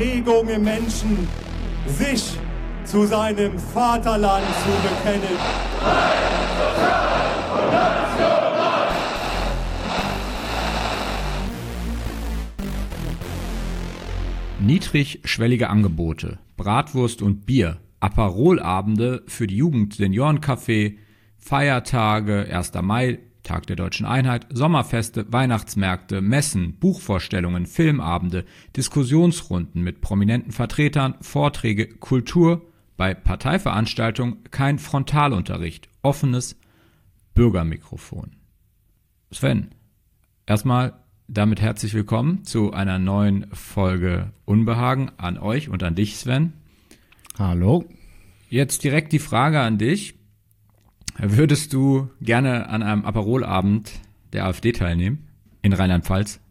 Erregung im Menschen, sich zu seinem Vaterland zu bekennen. Niedrigschwellige Angebote, Bratwurst und Bier, Aperolabende für die Jugend, Seniorencafé, Feiertage, 1. Mai, Tag der Deutschen Einheit, Sommerfeste, Weihnachtsmärkte, Messen, Buchvorstellungen, Filmabende, Diskussionsrunden mit prominenten Vertretern, Vorträge, Kultur, bei Parteiveranstaltungen kein Frontalunterricht, offenes Bürgermikrofon. Sven, erstmal damit herzlich willkommen zu einer neuen Folge Unbehagen an euch und an dich, Sven. Hallo. Jetzt direkt die Frage an dich. Würdest du gerne an einem Aperolabend der AfD teilnehmen in Rheinland-Pfalz?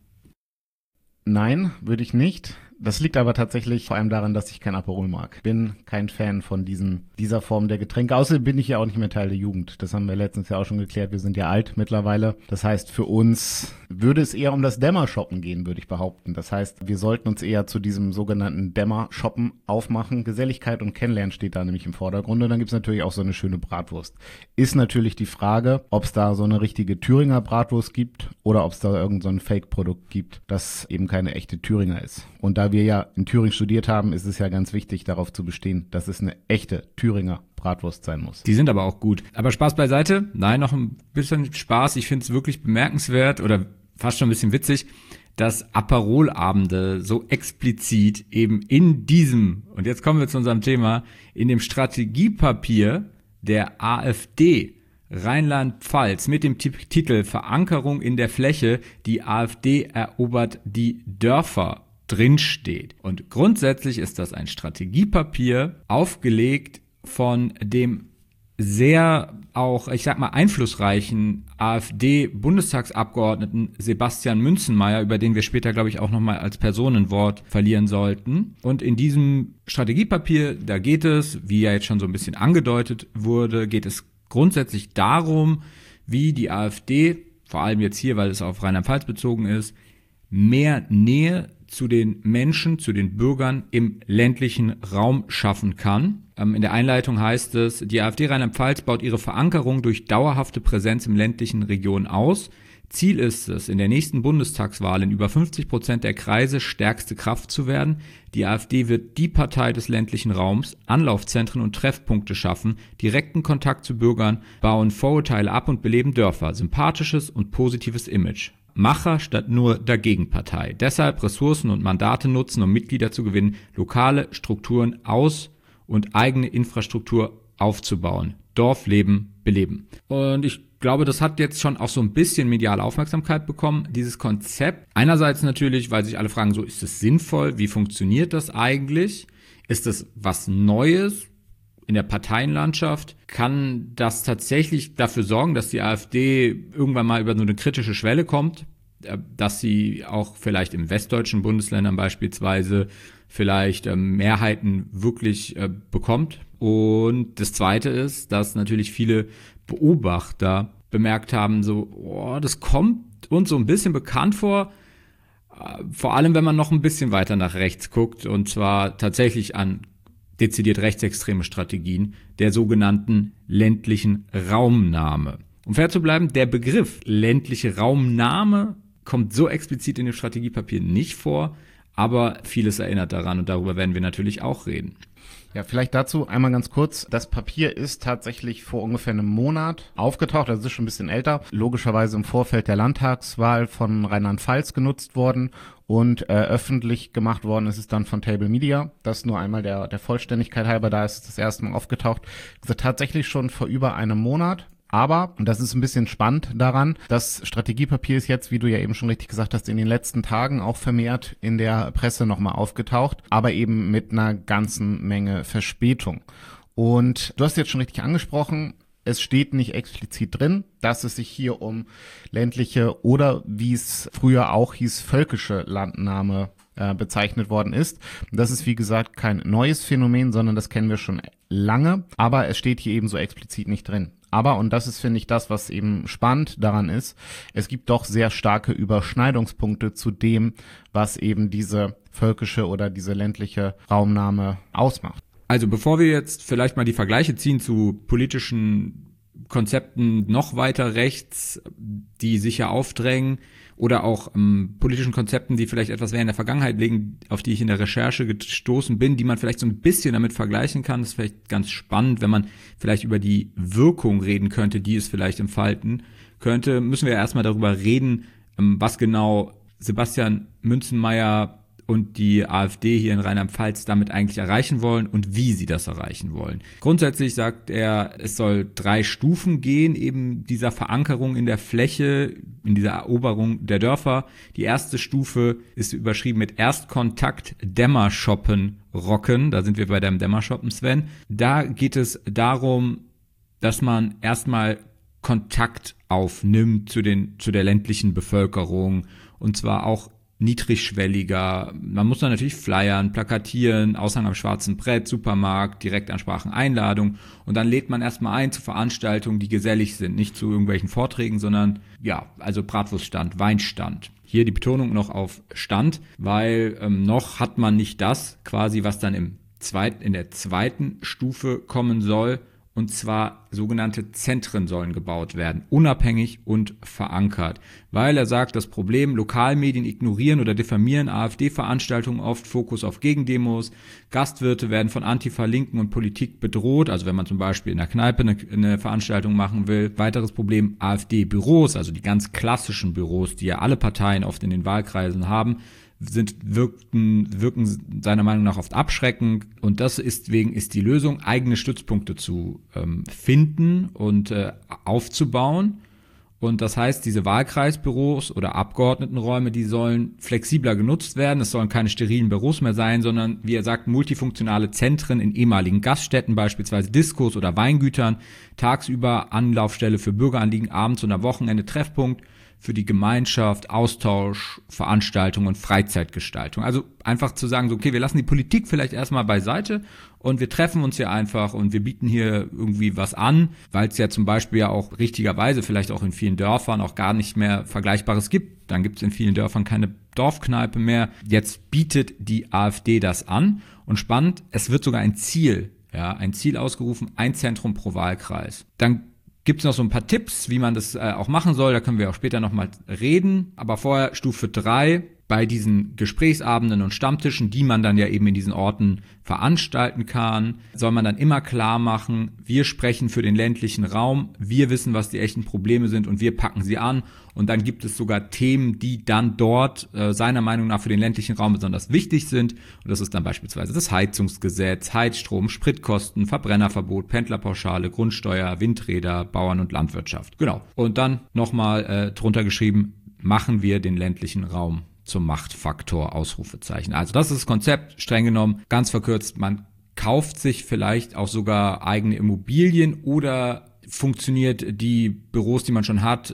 Nein, würde ich nicht. Das liegt aber tatsächlich vor allem daran, dass ich kein Aperol mag. Bin kein Fan von dieser Form der Getränke. Außerdem bin ich ja auch nicht mehr Teil der Jugend. Das haben wir letztens ja auch schon geklärt. Wir sind ja alt mittlerweile. Das heißt, für uns würde es eher um das Dämmershoppen gehen, würde ich behaupten. Das heißt, wir sollten uns eher zu diesem sogenannten Dämmershoppen aufmachen. Geselligkeit und Kennenlernen steht da nämlich im Vordergrund. Und dann gibt es natürlich auch so eine schöne Bratwurst. Ist natürlich die Frage, ob es da so eine richtige Thüringer Bratwurst gibt oder ob es da irgend so ein Fake-Produkt gibt, das eben keine echte Thüringer ist. Und da wir ja in Thüringen studiert haben, ist es ja ganz wichtig, darauf zu bestehen, dass es eine echte Thüringer Bratwurst sein muss. Die sind aber auch gut. Aber Spaß beiseite. Nein, noch ein bisschen Spaß. Ich finde es wirklich bemerkenswert oder fast schon ein bisschen witzig, dass Aperolabende so explizit eben in diesem, und jetzt kommen wir zu unserem Thema, in dem Strategiepapier der AfD Rheinland-Pfalz mit dem Titel Verankerung in der Fläche, die AfD erobert die Dörfer drinsteht. Und grundsätzlich ist das ein Strategiepapier, aufgelegt von dem sehr auch, ich sag mal, einflussreichen AfD-Bundestagsabgeordneten Sebastian Münzenmaier, über den wir später, glaube ich, auch nochmal als Personenwort verlieren sollten. Und in diesem Strategiepapier, da geht es, wie ja jetzt schon so ein bisschen angedeutet wurde, geht es grundsätzlich darum, wie die AfD, vor allem jetzt hier, weil es auf Rheinland-Pfalz bezogen ist, mehr Nähe zu den Menschen, zu den Bürgern im ländlichen Raum schaffen kann. In der Einleitung heißt es, die AfD Rheinland-Pfalz baut ihre Verankerung durch dauerhafte Präsenz im ländlichen Regionen aus. Ziel ist es, in der nächsten Bundestagswahl in über 50% der Kreise stärkste Kraft zu werden. Die AfD wird die Partei des ländlichen Raums, Anlaufzentren und Treffpunkte schaffen, direkten Kontakt zu Bürgern, bauen Vorurteile ab und beleben Dörfer, sympathisches und positives Image. Macher statt nur Dagegenpartei. Deshalb Ressourcen und Mandate nutzen, um Mitglieder zu gewinnen, lokale Strukturen aus- und eigene Infrastruktur aufzubauen. Dorfleben beleben. Und ich glaube, das hat jetzt schon auch so ein bisschen mediale Aufmerksamkeit bekommen, dieses Konzept. Einerseits natürlich, weil sich alle fragen, so ist es sinnvoll? Wie funktioniert das eigentlich? Ist das was Neues in der Parteienlandschaft? Kann das tatsächlich dafür sorgen, dass die AfD irgendwann mal über so eine kritische Schwelle kommt, dass sie auch vielleicht in westdeutschen Bundesländern beispielsweise vielleicht Mehrheiten wirklich bekommt? Und das Zweite ist, dass natürlich viele Beobachter bemerkt haben, so, das kommt uns so ein bisschen bekannt vor, vor allem wenn man noch ein bisschen weiter nach rechts guckt, und zwar tatsächlich an dezidiert rechtsextreme Strategien der sogenannten ländlichen Raumnahme. Um fair zu bleiben, der Begriff ländliche Raumnahme kommt so explizit in dem Strategiepapier nicht vor, aber vieles erinnert daran und darüber werden wir natürlich auch reden. Ja, vielleicht dazu einmal ganz kurz. Das Papier ist tatsächlich vor ungefähr einem Monat aufgetaucht, also es ist schon ein bisschen älter, logischerweise im Vorfeld der Landtagswahl von Rheinland-Pfalz genutzt worden und öffentlich gemacht worden ist es dann von Table Media. Das nur einmal der Vollständigkeit halber, da ist es das erste Mal aufgetaucht. Also tatsächlich schon vor über einem Monat. Aber, und das ist ein bisschen spannend daran, das Strategiepapier ist jetzt, wie du ja eben schon richtig gesagt hast, in den letzten Tagen auch vermehrt in der Presse nochmal aufgetaucht, aber eben mit einer ganzen Menge Verspätung. Und du hast jetzt schon richtig angesprochen, es steht nicht explizit drin, dass es sich hier um ländliche oder, wie es früher auch hieß, völkische Landnahme bezeichnet worden ist. Das ist, wie gesagt, kein neues Phänomen, sondern das kennen wir schon lange, aber es steht hier eben so explizit nicht drin. Aber, und das ist, finde ich, das, was eben spannend daran ist, es gibt doch sehr starke Überschneidungspunkte zu dem, was eben diese völkische oder diese ländliche Raumnahme ausmacht. Also bevor wir jetzt vielleicht mal die Vergleiche ziehen zu politischen Konzepten noch weiter rechts, die sich ja aufdrängen, oder auch politischen Konzepten, die vielleicht etwas mehr in der Vergangenheit liegen, auf die ich in der Recherche gestoßen bin, die man vielleicht so ein bisschen damit vergleichen kann. Das ist vielleicht ganz spannend, wenn man vielleicht über die Wirkung reden könnte, die es vielleicht entfalten könnte. Müssen wir erstmal darüber reden, was genau Sebastian Münzenmaier und die AfD hier in Rheinland-Pfalz damit eigentlich erreichen wollen und wie sie das erreichen wollen. Grundsätzlich sagt er, es soll 3 Stufen gehen, eben dieser Verankerung in der Fläche, in dieser Eroberung der Dörfer. Die erste Stufe ist überschrieben mit Erstkontakt Dämmershoppen rocken. Da sind wir bei deinem Dämmershoppen, Sven. Da geht es darum, dass man erstmal Kontakt aufnimmt zu der ländlichen Bevölkerung, und zwar auch niedrigschwelliger. Man muss dann natürlich flyern, plakatieren, Aushang am schwarzen Brett, Supermarkt, Direktansprachen, Einladung, und dann lädt man erstmal ein zu Veranstaltungen, die gesellig sind, nicht zu irgendwelchen Vorträgen, sondern also Bratwurststand, Weinstand. Hier die Betonung noch auf Stand, weil noch hat man nicht das quasi, was dann in der zweiten Stufe kommen soll. Und zwar sogenannte Zentren sollen gebaut werden, unabhängig und verankert. Weil er sagt, das Problem, Lokalmedien ignorieren oder diffamieren AfD-Veranstaltungen oft, Fokus auf Gegendemos, Gastwirte werden von Antifa, Linken und Politik bedroht, also wenn man zum Beispiel in der Kneipe eine Veranstaltung machen will. Weiteres Problem, AfD-Büros, also die ganz klassischen Büros, die ja alle Parteien oft in den Wahlkreisen haben, wirken seiner Meinung nach oft abschreckend, und deswegen ist die Lösung, eigene Stützpunkte zu finden und aufzubauen. Und das heißt, diese Wahlkreisbüros oder Abgeordnetenräume, die sollen flexibler genutzt werden. Es sollen keine sterilen Büros mehr sein, sondern, wie er sagt, multifunktionale Zentren in ehemaligen Gaststätten, beispielsweise Diskos oder Weingütern, tagsüber Anlaufstelle für Bürgeranliegen, abends und am Wochenende Treffpunkt für die Gemeinschaft, Austausch, Veranstaltungen und Freizeitgestaltung. Also einfach zu sagen, so, okay, wir lassen die Politik vielleicht erstmal beiseite und wir treffen uns hier einfach und wir bieten hier irgendwie was an, weil es ja zum Beispiel ja auch richtigerweise vielleicht auch in vielen Dörfern auch gar nicht mehr Vergleichbares gibt. Dann gibt es in vielen Dörfern keine Dorfkneipe mehr. Jetzt bietet die AfD das an, und spannend, es wird sogar ein Ziel ausgerufen, ein Zentrum pro Wahlkreis. Dann gibt es noch so ein paar Tipps, wie man das auch machen soll, da können wir auch später nochmal reden. Aber vorher Stufe 3, bei diesen Gesprächsabenden und Stammtischen, die man dann ja eben in diesen Orten veranstalten kann, soll man dann immer klar machen, wir sprechen für den ländlichen Raum, wir wissen, was die echten Probleme sind und wir packen sie an. Und dann gibt es sogar Themen, die dann dort seiner Meinung nach für den ländlichen Raum besonders wichtig sind. Und das ist dann beispielsweise das Heizungsgesetz, Heizstrom, Spritkosten, Verbrennerverbot, Pendlerpauschale, Grundsteuer, Windräder, Bauern- und Landwirtschaft. Genau. Und dann nochmal drunter geschrieben, machen wir den ländlichen Raum zum Machtfaktor, Ausrufezeichen. Also das ist das Konzept, streng genommen, ganz verkürzt, man kauft sich vielleicht auch sogar eigene Immobilien oder funktioniert die Büros, die man schon hat,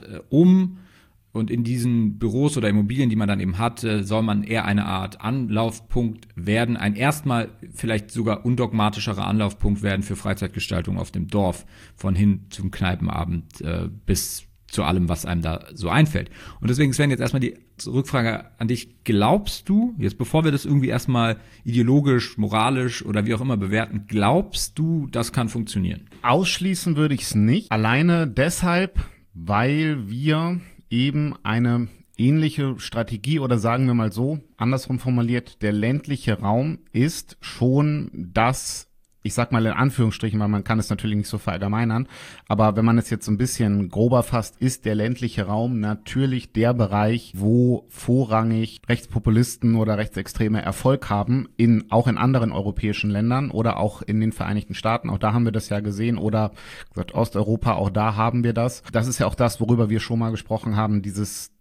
und in diesen Büros oder Immobilien, die man dann eben hat, soll man eher eine Art Anlaufpunkt werden, ein erstmal vielleicht sogar undogmatischerer Anlaufpunkt werden für Freizeitgestaltung auf dem Dorf, von hin zum Kneipenabend bis zu allem, was einem da so einfällt. Und deswegen, Sven, jetzt erstmal die Rückfrage an dich. Glaubst du, jetzt bevor wir das irgendwie erstmal ideologisch, moralisch oder wie auch immer bewerten, glaubst du, das kann funktionieren? Ausschließen würde ich es nicht. Alleine deshalb, weil wir eben eine ähnliche Strategie, oder sagen wir mal so, andersrum formuliert, der ländliche Raum ist schon das, ich sag mal in Anführungsstrichen, weil man kann es natürlich nicht so verallgemeinern, aber wenn man es jetzt so ein bisschen grober fasst, ist der ländliche Raum natürlich der Bereich, wo vorrangig Rechtspopulisten oder Rechtsextreme Erfolg haben, auch in anderen europäischen Ländern oder auch in den Vereinigten Staaten, auch da haben wir das ja gesehen, oder gesagt, Osteuropa, auch da haben wir das. Das ist ja auch das, worüber wir schon mal gesprochen haben, dieses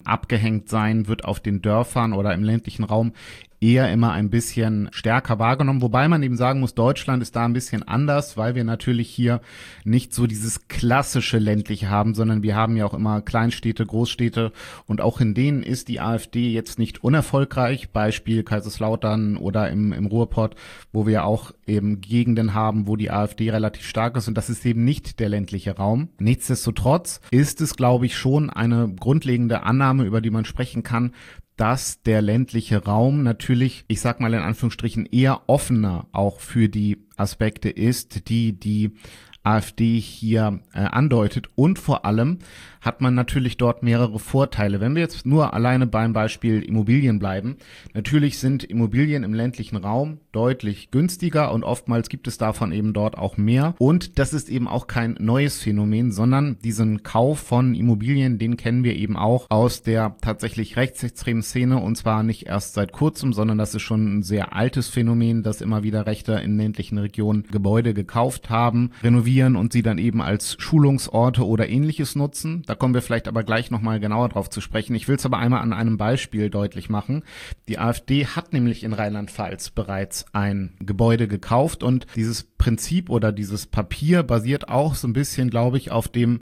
abgehängt sein, wird auf den Dörfern oder im ländlichen Raum eher immer ein bisschen stärker wahrgenommen, wobei man eben sagen muss, Deutschland ist da ein bisschen anders, weil wir natürlich hier nicht so dieses klassische ländliche haben, sondern wir haben ja auch immer Kleinstädte, Großstädte und auch in denen ist die AfD jetzt nicht unerfolgreich, Beispiel Kaiserslautern oder im Ruhrpott, wo wir auch eben Gegenden haben, wo die AfD relativ stark ist und das ist eben nicht der ländliche Raum. Nichtsdestotrotz ist es, glaube ich, schon eine grundlegende Annahme, über die man sprechen kann, dass der ländliche Raum natürlich, ich sag mal in Anführungsstrichen, eher offener auch für die Aspekte ist, die AfD hier andeutet. Und vor allem hat man natürlich dort mehrere Vorteile. Wenn wir jetzt nur alleine beim Beispiel Immobilien bleiben, natürlich sind Immobilien im ländlichen Raum deutlich günstiger und oftmals gibt es davon eben dort auch mehr. Und das ist eben auch kein neues Phänomen, sondern diesen Kauf von Immobilien, den kennen wir eben auch aus der tatsächlich rechtsextremen Szene und zwar nicht erst seit kurzem, sondern das ist schon ein sehr altes Phänomen, dass immer wieder Rechte in ländlichen Regionen Gebäude gekauft haben, renovieren und sie dann eben als Schulungsorte oder ähnliches nutzen. Da kommen wir vielleicht aber gleich nochmal genauer drauf zu sprechen. Ich will es aber einmal an einem Beispiel deutlich machen. Die AfD hat nämlich in Rheinland-Pfalz bereits ein Gebäude gekauft und dieses Prinzip oder dieses Papier basiert auch so ein bisschen, glaube ich, auf diesem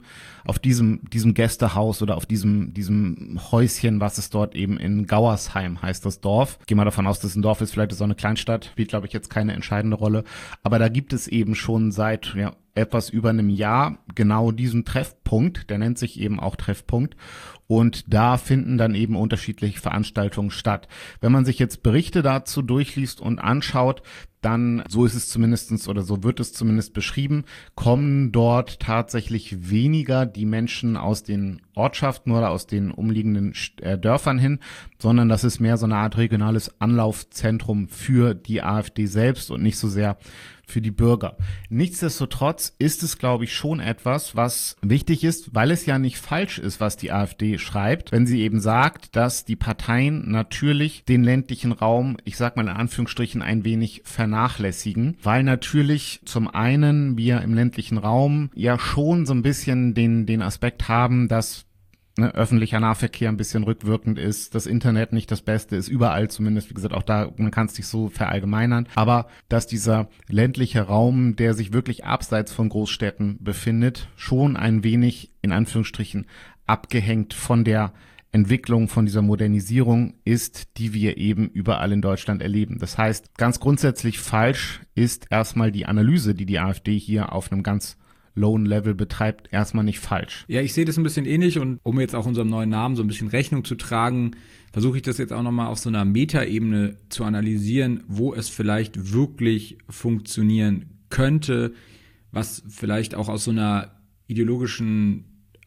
Gästehaus oder auf diesem Häuschen, was es dort eben in Gauersheim heißt, das Dorf. Ich gehe mal davon aus, dass es ein Dorf ist, vielleicht ist es auch eine Kleinstadt, spielt, glaube ich, jetzt keine entscheidende Rolle. Aber da gibt es eben schon seit etwas über einem Jahr genau diesen Treffpunkt, der nennt sich eben auch Treffpunkt und da finden dann eben unterschiedliche Veranstaltungen statt. Wenn man sich jetzt Berichte dazu durchliest und anschaut, dann, so ist es zumindestens oder so wird es zumindest beschrieben, kommen dort tatsächlich weniger die Menschen aus den Ortschaften oder aus den umliegenden Dörfern hin, sondern das ist mehr so eine Art regionales Anlaufzentrum für die AfD selbst und nicht so sehr für die Bürger. Nichtsdestotrotz ist es, glaube ich, schon etwas, was wichtig ist, weil es ja nicht falsch ist, was die AfD schreibt, wenn sie eben sagt, dass die Parteien natürlich den ländlichen Raum, ich sag mal in Anführungsstrichen, ein wenig vernachlässigen, weil natürlich zum einen wir im ländlichen Raum ja schon so ein bisschen den Aspekt haben, dass öffentlicher Nahverkehr ein bisschen rückwirkend ist, das Internet nicht das Beste ist, überall zumindest, wie gesagt, auch da, man kann es nicht so verallgemeinern, aber dass dieser ländliche Raum, der sich wirklich abseits von Großstädten befindet, schon ein wenig, in Anführungsstrichen, abgehängt von der Entwicklung, von dieser Modernisierung ist, die wir eben überall in Deutschland erleben. Das heißt, ganz grundsätzlich falsch ist erstmal die Analyse, die AfD hier auf einem ganz lowen Level betreibt, erstmal nicht falsch. Ja, ich sehe das ein bisschen ähnlich und um jetzt auch unserem neuen Namen so ein bisschen Rechnung zu tragen, versuche ich das jetzt auch nochmal auf so einer Metaebene zu analysieren, wo es vielleicht wirklich funktionieren könnte, was vielleicht auch aus so einer ideologischen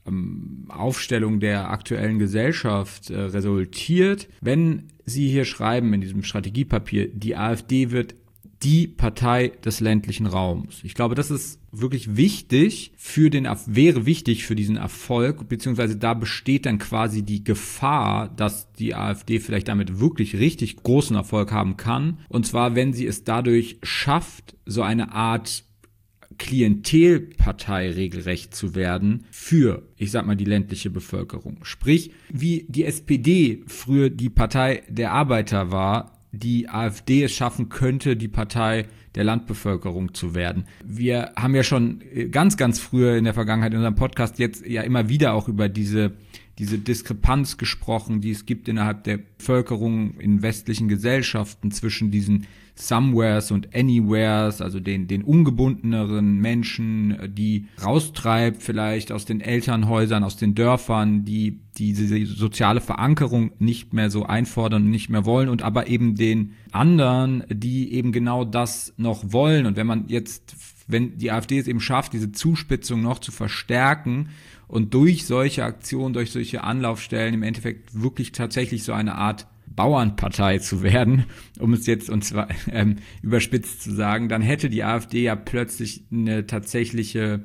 Aufstellung der aktuellen Gesellschaft resultiert. Wenn Sie hier schreiben in diesem Strategiepapier, die AfD wird die Partei des ländlichen Raums. Ich glaube, das ist wirklich wichtig wäre wichtig für diesen Erfolg, beziehungsweise da besteht dann quasi die Gefahr, dass die AfD vielleicht damit wirklich richtig großen Erfolg haben kann. Und zwar, wenn sie es dadurch schafft, so eine Art Klientelpartei regelrecht zu werden für, ich sag mal, die ländliche Bevölkerung. Sprich, wie die SPD früher die Partei der Arbeiter war, die AfD es schaffen könnte, die Partei der Landbevölkerung zu werden. Wir haben ja schon ganz, ganz früher in der Vergangenheit in unserem Podcast jetzt ja immer wieder auch über diese Diskrepanz gesprochen, die es gibt innerhalb der Bevölkerung in westlichen Gesellschaften zwischen diesen Somewheres und Anywheres, also den ungebundeneren Menschen, die raustreibt vielleicht aus den Elternhäusern, aus den Dörfern, die diese soziale Verankerung nicht mehr so einfordern und nicht mehr wollen und aber eben den anderen, die eben genau das noch wollen. Und wenn die AfD es eben schafft, diese Zuspitzung noch zu verstärken und durch solche Aktionen, durch solche Anlaufstellen im Endeffekt wirklich tatsächlich so eine Art Bauernpartei zu werden, um es jetzt und zwar überspitzt zu sagen, dann hätte die AfD ja plötzlich eine tatsächliche,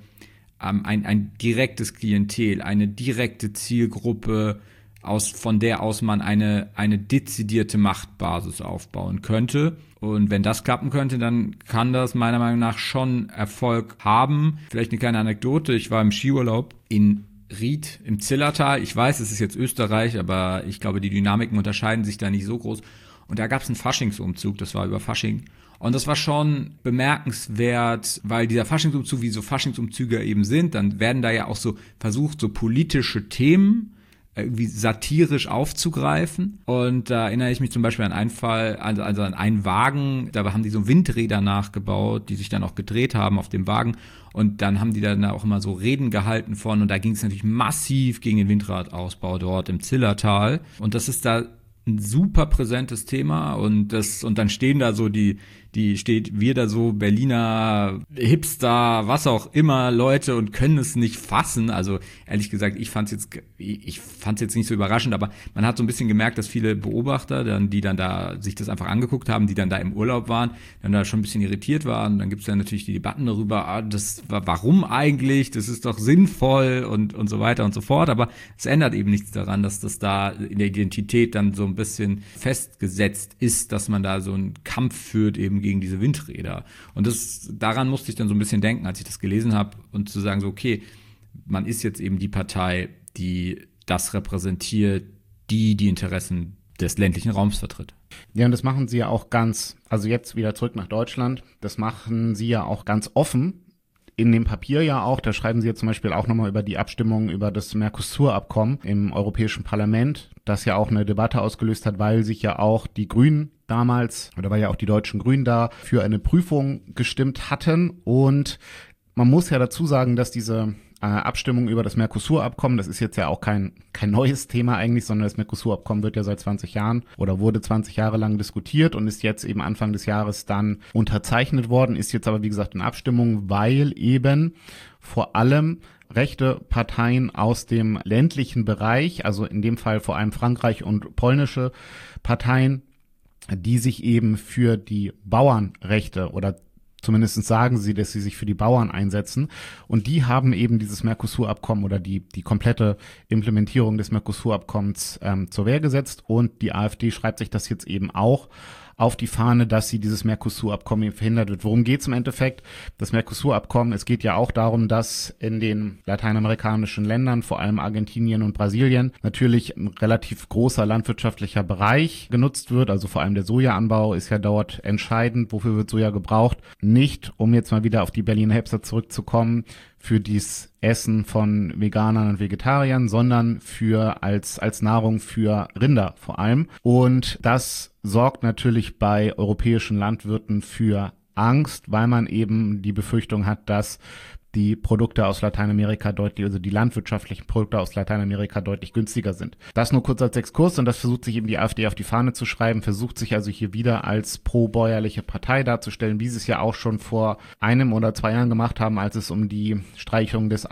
ein direktes Klientel, eine direkte Zielgruppe, von der aus man eine dezidierte Machtbasis aufbauen könnte. Und wenn das klappen könnte, dann kann das meiner Meinung nach schon Erfolg haben. Vielleicht eine kleine Anekdote. Ich war im Skiurlaub in Ried im Zillertal. Ich weiß, es ist jetzt Österreich, aber ich glaube, die Dynamiken unterscheiden sich da nicht so groß. Und da gab es einen Faschingsumzug, das war über Fasching. Und das war schon bemerkenswert, weil dieser Faschingsumzug, wie so Faschingsumzüge eben sind, dann werden da ja auch so versucht, so politische Themen irgendwie satirisch aufzugreifen. Und da erinnere ich mich zum Beispiel an einen Fall, also an einen Wagen, da haben die so Windräder nachgebaut, die sich dann auch gedreht haben auf dem Wagen. Und dann haben die dann auch immer so Reden gehalten und da ging es natürlich massiv gegen den Windradausbau dort im Zillertal. Und das ist da ein super präsentes Thema und dann stehen da so wir da so Berliner Hipster, was auch immer, Leute und können es nicht fassen. Also ehrlich gesagt, ich fand's jetzt nicht so überraschend, aber man hat so ein bisschen gemerkt, dass viele Beobachter, die dann da sich das einfach angeguckt haben, die dann da im Urlaub waren, dann da schon ein bisschen irritiert waren. Dann gibt's dann natürlich die Debatten darüber, warum eigentlich, das ist doch sinnvoll und so weiter und so fort. Aber es ändert eben nichts daran, dass das da in der Identität dann so ein bisschen festgesetzt ist, dass man da so einen Kampf führt eben gegen diese Windräder. Und daran musste ich dann so ein bisschen denken, als ich das gelesen habe und zu sagen so, okay, man ist jetzt eben die Partei, die das repräsentiert, die Interessen des ländlichen Raums vertritt. Ja, und das machen sie ja auch also jetzt wieder zurück nach Deutschland, das machen sie ja auch ganz offen. In dem Papier ja auch, da schreiben sie ja zum Beispiel auch nochmal über die Abstimmung über das Mercosur-Abkommen im Europäischen Parlament, das ja auch eine Debatte ausgelöst hat, weil sich ja auch die Grünen damals, oder weil ja auch die deutschen Grünen da für eine Prüfung gestimmt hatten. Und man muss ja dazu sagen, dass diese Abstimmung über das Mercosur-Abkommen, das ist jetzt ja auch kein neues Thema eigentlich, sondern das Mercosur-Abkommen wird ja seit 20 Jahren oder wurde 20 Jahre lang diskutiert und ist jetzt eben Anfang des Jahres dann unterzeichnet worden, ist jetzt aber wie gesagt in Abstimmung, weil eben vor allem rechte Parteien aus dem ländlichen Bereich, also in dem Fall vor allem Frankreich und polnische Parteien, die sich eben für die Bauernrechte oder zumindest sagen sie, dass sie sich für die Bauern einsetzen. Und die haben eben dieses Mercosur-Abkommen oder die komplette Implementierung des Mercosur-Abkommens zur Wehr gesetzt. Und die AfD schreibt sich das jetzt eben auch auf die Fahne, dass sie dieses Mercosur-Abkommen verhindert wird. Worum geht es im Endeffekt? Das Mercosur-Abkommen, es geht ja auch darum, dass in den lateinamerikanischen Ländern, vor allem Argentinien und Brasilien, natürlich ein relativ großer landwirtschaftlicher Bereich genutzt wird. Also vor allem der Sojaanbau ist ja dort entscheidend. Wofür wird Soja gebraucht? Nicht, um jetzt mal wieder auf die Berliner Hipster zurückzukommen, für dieses Essen von Veganern und Vegetariern, sondern als Nahrung für Rinder vor allem. Und das sorgt natürlich bei europäischen Landwirten für Angst, weil man eben die Befürchtung hat, dass die Produkte aus Lateinamerika also die landwirtschaftlichen Produkte aus Lateinamerika deutlich günstiger sind. Das nur kurz als Exkurs und das versucht sich eben die AfD auf die Fahne zu schreiben, versucht sich also hier wieder als pro-bäuerliche Partei darzustellen, wie sie es ja auch schon vor 1 oder 2 Jahren gemacht haben, als es um die Streichung des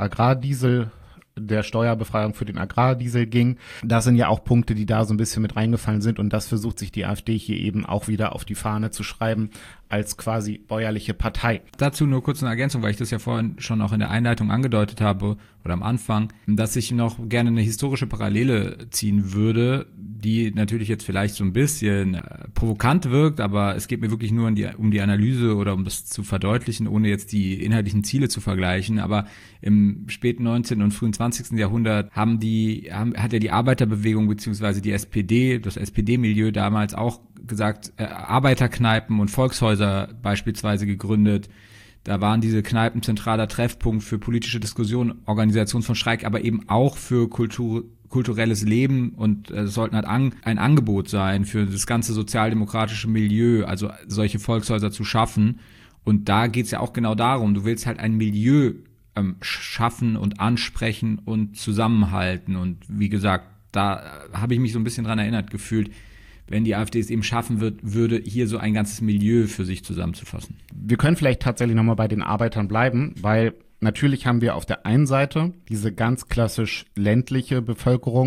der Steuerbefreiung für den Agrardiesel ging. Das sind ja auch Punkte, die da so ein bisschen mit reingefallen sind und das versucht sich die AfD hier eben auch wieder auf die Fahne zu schreiben als quasi bäuerliche Partei. Dazu nur kurz eine Ergänzung, weil ich das ja vorhin schon auch in der Einleitung angedeutet habe oder am Anfang, dass ich noch gerne eine historische Parallele ziehen würde, die natürlich jetzt vielleicht so ein bisschen provokant wirkt, aber es geht mir wirklich nur um die Analyse oder um das zu verdeutlichen, ohne jetzt die inhaltlichen Ziele zu vergleichen. Aber im späten 19. und frühen 20. Jahrhundert hat ja die Arbeiterbewegung beziehungsweise die SPD, das SPD-Milieu damals auch gesagt, Arbeiterkneipen und Volkshäuser beispielsweise gegründet. Da waren diese Kneipen zentraler Treffpunkt für politische Diskussionen, Organisation von Streik, aber eben auch für kulturelles Leben und sollten halt ein Angebot sein für das ganze sozialdemokratische Milieu, also solche Volkshäuser zu schaffen. Und da geht's ja auch genau darum, du willst halt ein Milieu schaffen und ansprechen und zusammenhalten. Und wie gesagt, da habe ich mich so ein bisschen dran erinnert gefühlt, wenn die AfD es eben schaffen würde, hier so ein ganzes Milieu für sich zusammenzufassen. Wir können vielleicht tatsächlich nochmal bei den Arbeitern bleiben, weil natürlich haben wir auf der einen Seite diese ganz klassisch ländliche Bevölkerung,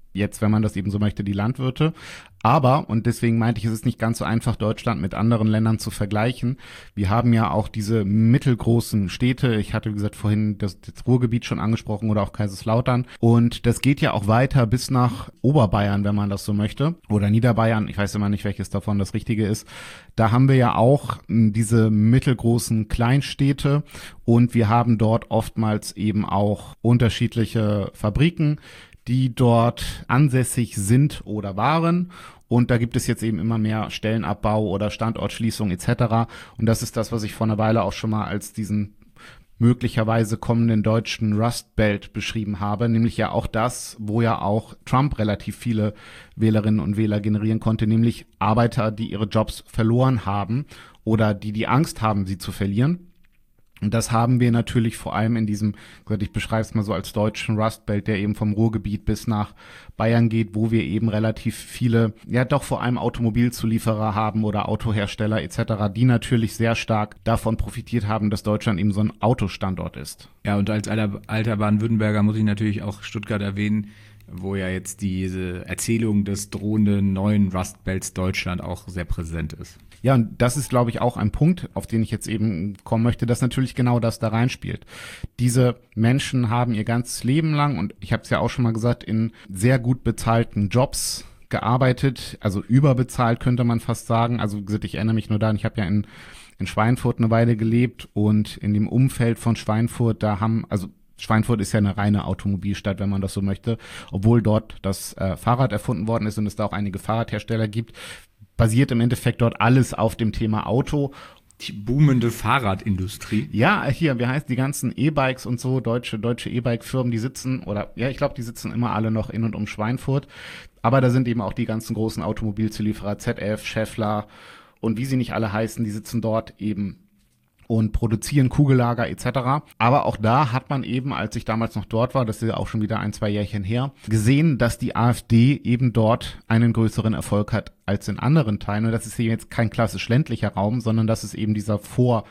jetzt, wenn man das eben so möchte, die Landwirte. Aber, und deswegen meinte ich, es ist nicht ganz so einfach, Deutschland mit anderen Ländern zu vergleichen. Wir haben ja auch diese mittelgroßen Städte. Ich hatte, wie gesagt, vorhin das Ruhrgebiet schon angesprochen oder auch Kaiserslautern. Und das geht ja auch weiter bis nach Oberbayern, wenn man das so möchte. Oder Niederbayern. Ich weiß immer nicht, welches davon das Richtige ist. Da haben wir ja auch diese mittelgroßen Kleinstädte. Und wir haben dort oftmals eben auch unterschiedliche Fabriken, die dort ansässig sind oder waren. Und da gibt es jetzt eben immer mehr Stellenabbau oder Standortschließung etc. Und das ist das, was ich vor einer Weile auch schon mal als diesen möglicherweise kommenden deutschen Rust Belt beschrieben habe, nämlich ja auch das, wo ja auch Trump relativ viele Wählerinnen und Wähler generieren konnte, nämlich Arbeiter, die ihre Jobs verloren haben oder die Angst haben, sie zu verlieren. Und das haben wir natürlich vor allem in diesem, ich beschreibe es mal so als deutschen Rust Belt, der eben vom Ruhrgebiet bis nach Bayern geht, wo wir eben relativ viele, ja doch vor allem Automobilzulieferer haben oder Autohersteller etc., die natürlich sehr stark davon profitiert haben, dass Deutschland eben so ein Autostandort ist. Ja, und als alter Baden-Württemberger muss ich natürlich auch Stuttgart erwähnen, wo ja jetzt diese Erzählung des drohenden neuen Rust Belts Deutschland auch sehr präsent ist. Ja, und das ist, glaube ich, auch ein Punkt, auf den ich jetzt eben kommen möchte, dass natürlich genau das da reinspielt. Diese Menschen haben ihr ganzes Leben lang, und ich habe es ja auch schon mal gesagt, in sehr gut bezahlten Jobs gearbeitet, also überbezahlt könnte man fast sagen. Also ich erinnere mich nur daran, ich habe ja in Schweinfurt eine Weile gelebt und in dem Umfeld von Schweinfurt, Schweinfurt ist ja eine reine Automobilstadt, wenn man das so möchte, obwohl dort das Fahrrad erfunden worden ist und es da auch einige Fahrradhersteller gibt, basiert im Endeffekt dort alles auf dem Thema Auto. Die boomende Fahrradindustrie. Ja, hier, wie heißt die ganzen E-Bikes und so, deutsche E-Bike-Firmen, die sitzen, ich glaube, die sitzen immer alle noch in und um Schweinfurt. Aber da sind eben auch die ganzen großen Automobilzulieferer, ZF, Schaeffler und wie sie nicht alle heißen, die sitzen dort eben und produzieren Kugellager etc. Aber auch da hat man eben, als ich damals noch dort war, das ist ja auch schon wieder 1-2 Jährchen her, gesehen, dass die AfD eben dort einen größeren Erfolg hat als in anderen Teilen. Und das ist eben jetzt kein klassisch ländlicher Raum, sondern das ist eben dieser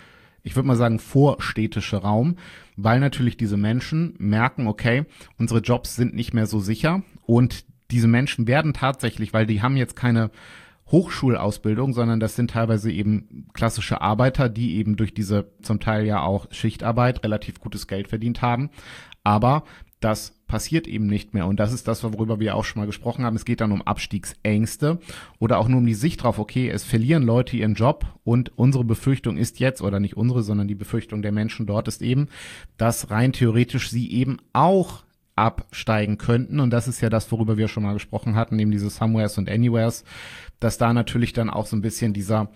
vorstädtische Raum, weil natürlich diese Menschen merken, okay, unsere Jobs sind nicht mehr so sicher und diese Menschen werden tatsächlich, weil die haben jetzt keine Hochschulausbildung, sondern das sind teilweise eben klassische Arbeiter, die eben durch diese zum Teil ja auch Schichtarbeit relativ gutes Geld verdient haben. Aber das passiert eben nicht mehr. Und das ist das, worüber wir auch schon mal gesprochen haben. Es geht dann um Abstiegsängste oder auch nur um die Sicht drauf, okay, es verlieren Leute ihren Job und unsere Befürchtung ist jetzt, oder nicht unsere, sondern die Befürchtung der Menschen dort ist eben, dass rein theoretisch sie eben auch absteigen könnten. Und das ist ja das, worüber wir schon mal gesprochen hatten, eben diese Somewheres und Anywheres, dass da natürlich dann auch so ein bisschen dieser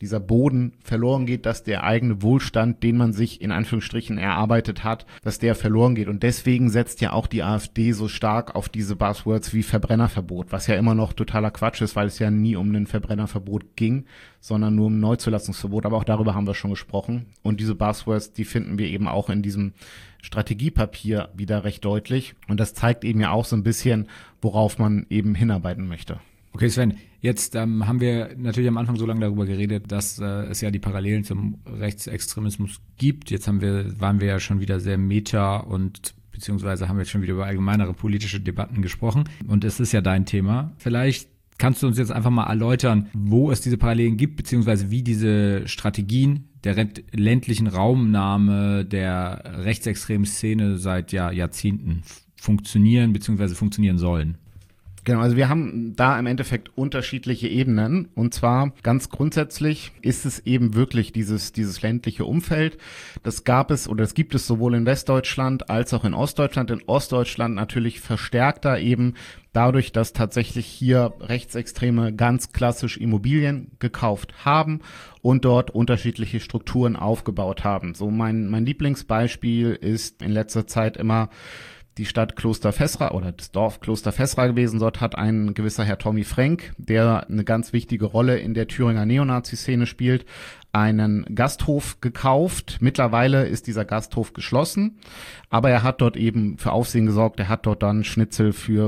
Boden verloren geht, dass der eigene Wohlstand, den man sich in Anführungsstrichen erarbeitet hat, dass der verloren geht. Und deswegen setzt ja auch die AfD so stark auf diese Buzzwords wie Verbrennerverbot, was ja immer noch totaler Quatsch ist, weil es ja nie um ein Verbrennerverbot ging, sondern nur um Neuzulassungsverbot. Aber auch darüber haben wir schon gesprochen. Und diese Buzzwords, die finden wir eben auch in diesem Strategiepapier wieder recht deutlich. Und das zeigt eben ja auch so ein bisschen, worauf man eben hinarbeiten möchte. Okay, Sven, jetzt haben wir natürlich am Anfang so lange darüber geredet, dass es ja die Parallelen zum Rechtsextremismus gibt. Jetzt waren wir ja schon wieder sehr meta und beziehungsweise haben wir jetzt schon wieder über allgemeinere politische Debatten gesprochen. Und es ist ja dein Thema. Vielleicht kannst du uns jetzt einfach mal erläutern, wo es diese Parallelen gibt, beziehungsweise wie diese Strategien der ländlichen Raumnahme der rechtsextremen Szene seit Jahrzehnten funktionieren, beziehungsweise funktionieren sollen. Genau, also wir haben da im Endeffekt unterschiedliche Ebenen und zwar ganz grundsätzlich ist es eben wirklich dieses ländliche Umfeld. Das gibt es sowohl in Westdeutschland als auch in Ostdeutschland. In Ostdeutschland natürlich verstärkter eben dadurch, dass tatsächlich hier Rechtsextreme ganz klassisch Immobilien gekauft haben und dort unterschiedliche Strukturen aufgebaut haben. So mein Lieblingsbeispiel ist in letzter Zeit immer die Stadt Klosterfessra oder das Dorf Klosterfessra gewesen. Dort hat ein gewisser Herr Tommy Frank, der eine ganz wichtige Rolle in der Thüringer Neonazi-Szene spielt, einen Gasthof gekauft. Mittlerweile ist dieser Gasthof geschlossen, aber er hat dort eben für Aufsehen gesorgt. Er hat dort dann Schnitzel für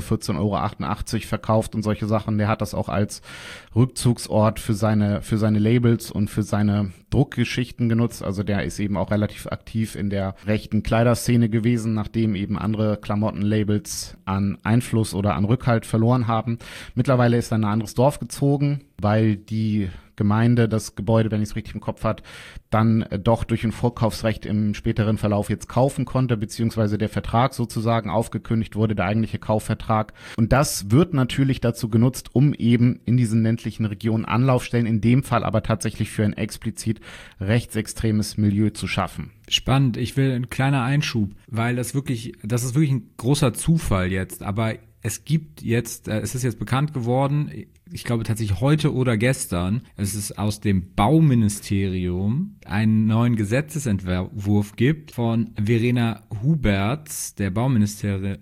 14,88 € verkauft und solche Sachen. Der hat das auch als Rückzugsort für seine Labels und für seine Druckgeschichten genutzt. Also der ist eben auch relativ aktiv in der rechten Kleiderszene gewesen, nachdem eben andere Klamottenlabels an Einfluss oder an Rückhalt verloren haben. Mittlerweile ist er in ein anderes Dorf gezogen, weil die Gemeinde das Gebäude, wenn ich es richtig im Kopf hat, dann doch durch ein Vorkaufsrecht im späteren Verlauf jetzt kaufen konnte, beziehungsweise der Vertrag sozusagen aufgekündigt wurde, der eigentliche Kaufvertrag. Und das wird natürlich dazu genutzt, um eben in diesen ländlichen Regionen Anlaufstellen, in dem Fall aber tatsächlich für ein explizit rechtsextremes Milieu zu schaffen. Spannend. Ich will ein kleiner Einschub, weil das ist wirklich ein großer Zufall jetzt, aber es ist jetzt bekannt geworden, ich glaube tatsächlich heute oder gestern, es ist aus dem Bauministerium einen neuen Gesetzesentwurf gibt von Verena Huberts, der Bauministerin,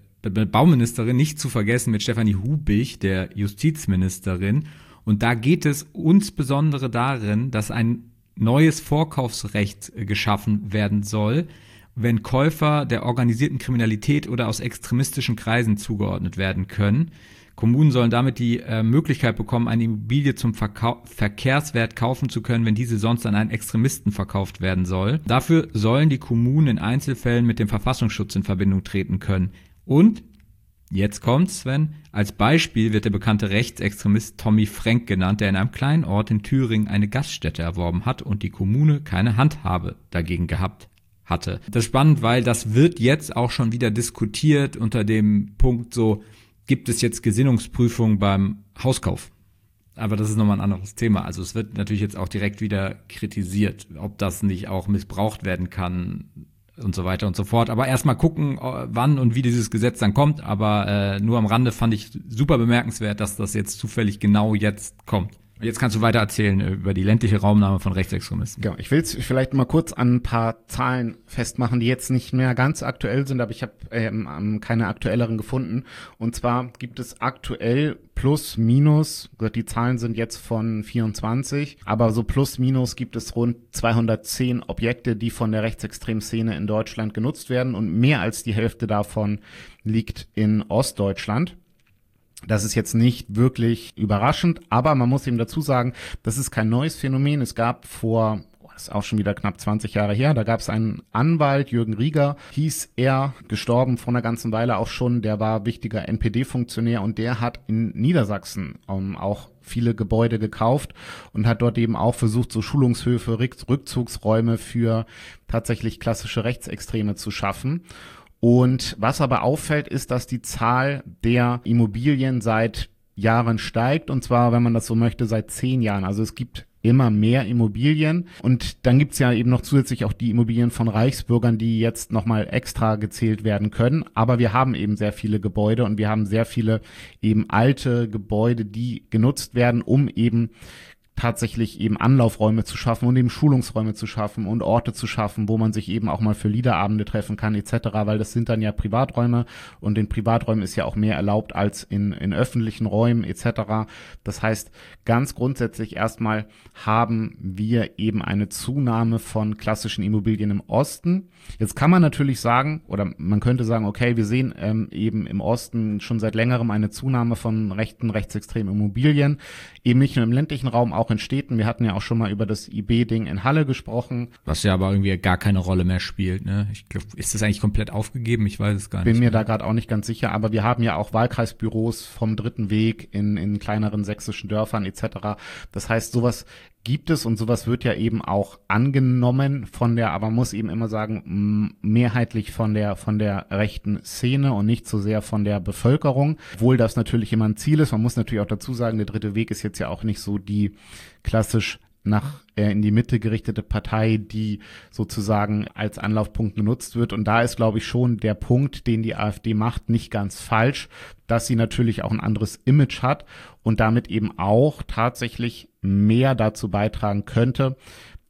nicht zu vergessen mit Stefanie Hubich, der Justizministerin. Und da geht es insbesondere darin, dass ein neues Vorkaufsrecht geschaffen werden soll, wenn Käufer der organisierten Kriminalität oder aus extremistischen Kreisen zugeordnet werden können. Kommunen sollen damit die Möglichkeit bekommen, eine Immobilie zum Verkehrswert kaufen zu können, wenn diese sonst an einen Extremisten verkauft werden soll. Dafür sollen die Kommunen in Einzelfällen mit dem Verfassungsschutz in Verbindung treten können. Und, jetzt kommt's, Sven, als Beispiel wird der bekannte Rechtsextremist Tommy Frank genannt, der in einem kleinen Ort in Thüringen eine Gaststätte erworben hat und die Kommune keine Handhabe dagegen gehabt hatte. Das ist spannend, weil das wird jetzt auch schon wieder diskutiert unter dem Punkt so, gibt es jetzt Gesinnungsprüfung beim Hauskauf? Aber das ist nochmal ein anderes Thema. Also es wird natürlich jetzt auch direkt wieder kritisiert, ob das nicht auch missbraucht werden kann und so weiter und so fort. Aber erstmal gucken, wann und wie dieses Gesetz dann kommt. Aber nur am Rande fand ich super bemerkenswert, dass das jetzt zufällig genau jetzt kommt. Jetzt kannst du weiter erzählen über die ländliche Raumnahme von Rechtsextremisten. Genau, ich will es vielleicht mal kurz an ein paar Zahlen festmachen, die jetzt nicht mehr ganz aktuell sind, aber ich habe keine aktuelleren gefunden. Und zwar gibt es aktuell plus minus, die Zahlen sind jetzt von 24, aber so plus minus gibt es rund 210 Objekte, die von der rechtsextremen Szene in Deutschland genutzt werden und mehr als die Hälfte davon liegt in Ostdeutschland. Das ist jetzt nicht wirklich überraschend, aber man muss eben dazu sagen, das ist kein neues Phänomen. Es gab das ist auch schon wieder knapp 20 Jahre her, da gab es einen Anwalt, Jürgen Rieger, hieß er, gestorben vor einer ganzen Weile auch schon, der war wichtiger NPD-Funktionär und der hat in Niedersachsen auch viele Gebäude gekauft und hat dort eben auch versucht, so Schulungshöfe, Rückzugsräume für tatsächlich klassische Rechtsextreme zu schaffen. Und was aber auffällt, ist, dass die Zahl der Immobilien seit Jahren steigt, und zwar, wenn man das so möchte, seit 10 Jahren. Also es gibt immer mehr Immobilien und dann gibt's ja eben noch zusätzlich auch die Immobilien von Reichsbürgern, die jetzt nochmal extra gezählt werden können. Aber wir haben eben sehr viele Gebäude und wir haben sehr viele eben alte Gebäude, die genutzt werden, um eben tatsächlich eben Anlaufräume zu schaffen und eben Schulungsräume zu schaffen und Orte zu schaffen, wo man sich eben auch mal für Liederabende treffen kann etc., weil das sind dann ja Privaträume und in Privaträumen ist ja auch mehr erlaubt als in öffentlichen Räumen etc. Das heißt, ganz grundsätzlich erstmal haben wir eben eine Zunahme von klassischen Immobilien im Osten. Jetzt kann man natürlich sagen, oder man könnte sagen, okay, wir sehen eben im Osten schon seit längerem eine Zunahme von rechtsextremen Immobilien, eben nicht nur im ländlichen Raum, auch in Städten. Wir hatten ja auch schon mal über das IB-Ding in Halle gesprochen. Was ja aber irgendwie gar keine Rolle mehr spielt, ne? Ich glaube, ist das eigentlich komplett aufgegeben? Ich weiß es gar nicht. Bin mir da gerade auch nicht ganz sicher, aber wir haben ja auch Wahlkreisbüros vom Dritten Weg in kleineren sächsischen Dörfern etc. Das heißt, sowas gibt es und sowas wird ja eben auch angenommen aber man muss eben immer sagen, mehrheitlich von der rechten Szene und nicht so sehr von der Bevölkerung, obwohl das natürlich immer ein Ziel ist. Man muss natürlich auch dazu sagen, der Dritte Weg ist jetzt ja auch nicht so die klassisch in die Mitte gerichtete Partei, die sozusagen als Anlaufpunkt genutzt wird. Und da ist, glaube ich, schon der Punkt, den die AfD macht, nicht ganz falsch, dass sie natürlich auch ein anderes Image hat und damit eben auch tatsächlich mehr dazu beitragen könnte,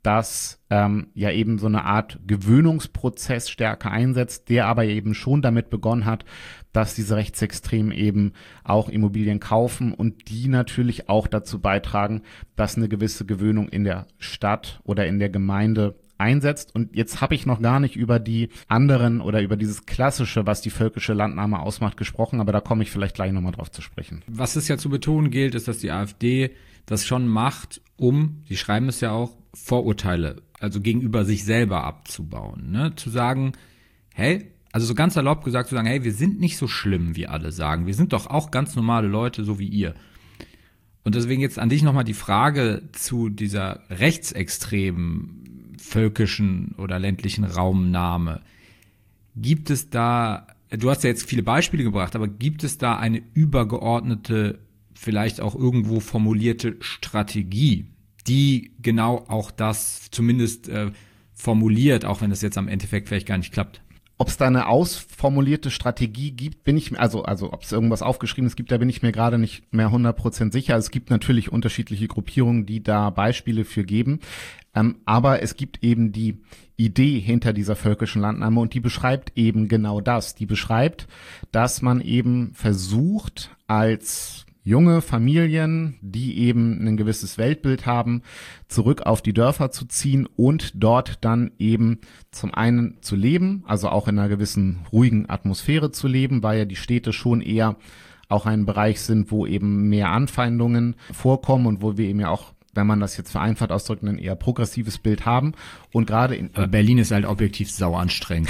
das ja eben so eine Art Gewöhnungsprozess stärker einsetzt, der aber eben schon damit begonnen hat, dass diese Rechtsextremen eben auch Immobilien kaufen und die natürlich auch dazu beitragen, dass eine gewisse Gewöhnung in der Stadt oder in der Gemeinde einsetzt. Und jetzt habe ich noch gar nicht über die anderen oder über dieses Klassische, was die völkische Landnahme ausmacht, gesprochen, aber da komme ich vielleicht gleich nochmal drauf zu sprechen. Was es ja zu betonen gilt, ist, dass die AfD das schon macht, die schreiben es ja auch, Vorurteile, also gegenüber sich selber abzubauen. Ne? Zu sagen, hey, also so ganz salopp gesagt zu sagen, hey, wir sind nicht so schlimm, wie alle sagen. Wir sind doch auch ganz normale Leute, so wie ihr. Und deswegen jetzt an dich nochmal die Frage zu dieser rechtsextremen völkischen oder ländlichen Raumnahme. Gibt es da, du hast ja jetzt viele Beispiele gebracht, aber gibt es da eine übergeordnete, vielleicht auch irgendwo formulierte Strategie, die genau auch das zumindest formuliert, auch wenn das jetzt am Endeffekt vielleicht gar nicht klappt? Ob es da eine ausformulierte Strategie gibt, bin ich mir, also ob es irgendwas Aufgeschriebenes gibt, da bin ich mir gerade nicht mehr 100% sicher. Es gibt natürlich unterschiedliche Gruppierungen, die da Beispiele für geben. Aber es gibt eben die Idee hinter dieser völkischen Landnahme und die beschreibt eben genau das. Die beschreibt, dass man eben versucht, als junge Familien, die eben ein gewisses Weltbild haben, zurück auf die Dörfer zu ziehen und dort dann eben zum einen zu leben, also auch in einer gewissen ruhigen Atmosphäre zu leben, weil ja die Städte schon eher auch ein Bereich sind, wo eben mehr Anfeindungen vorkommen und wo wir eben ja auch, wenn man das jetzt vereinfacht ausdrückt, ein eher progressives Bild haben. Und gerade in Berlin ist halt objektiv sau anstrengend.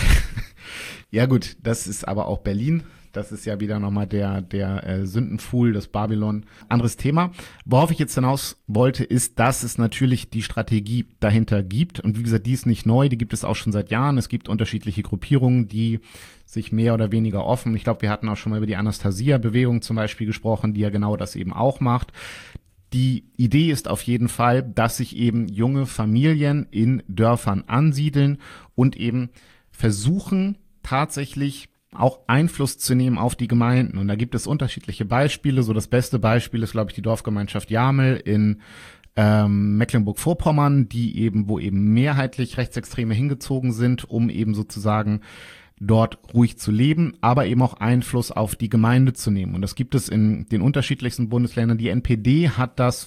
Ja gut, das ist aber auch Berlin. Das ist ja wieder nochmal der Sündenpfuhl, das Babylon. Anderes Thema. Worauf ich jetzt hinaus wollte, ist, dass es natürlich die Strategie dahinter gibt. Und wie gesagt, die ist nicht neu, die gibt es auch schon seit Jahren. Es gibt unterschiedliche Gruppierungen, die sich mehr oder weniger offen. Ich glaube, wir hatten auch schon mal über die Anastasia-Bewegung zum Beispiel gesprochen, die ja genau das eben auch macht. Die Idee ist auf jeden Fall, dass sich eben junge Familien in Dörfern ansiedeln und eben versuchen, tatsächlich auch Einfluss zu nehmen auf die Gemeinden. Und da gibt es unterschiedliche Beispiele. So das beste Beispiel ist, glaube ich, die Dorfgemeinschaft Jamel in Mecklenburg-Vorpommern, wo eben mehrheitlich Rechtsextreme hingezogen sind, um eben sozusagen dort ruhig zu leben, aber eben auch Einfluss auf die Gemeinde zu nehmen. Und das gibt es in den unterschiedlichsten Bundesländern. Die NPD hat das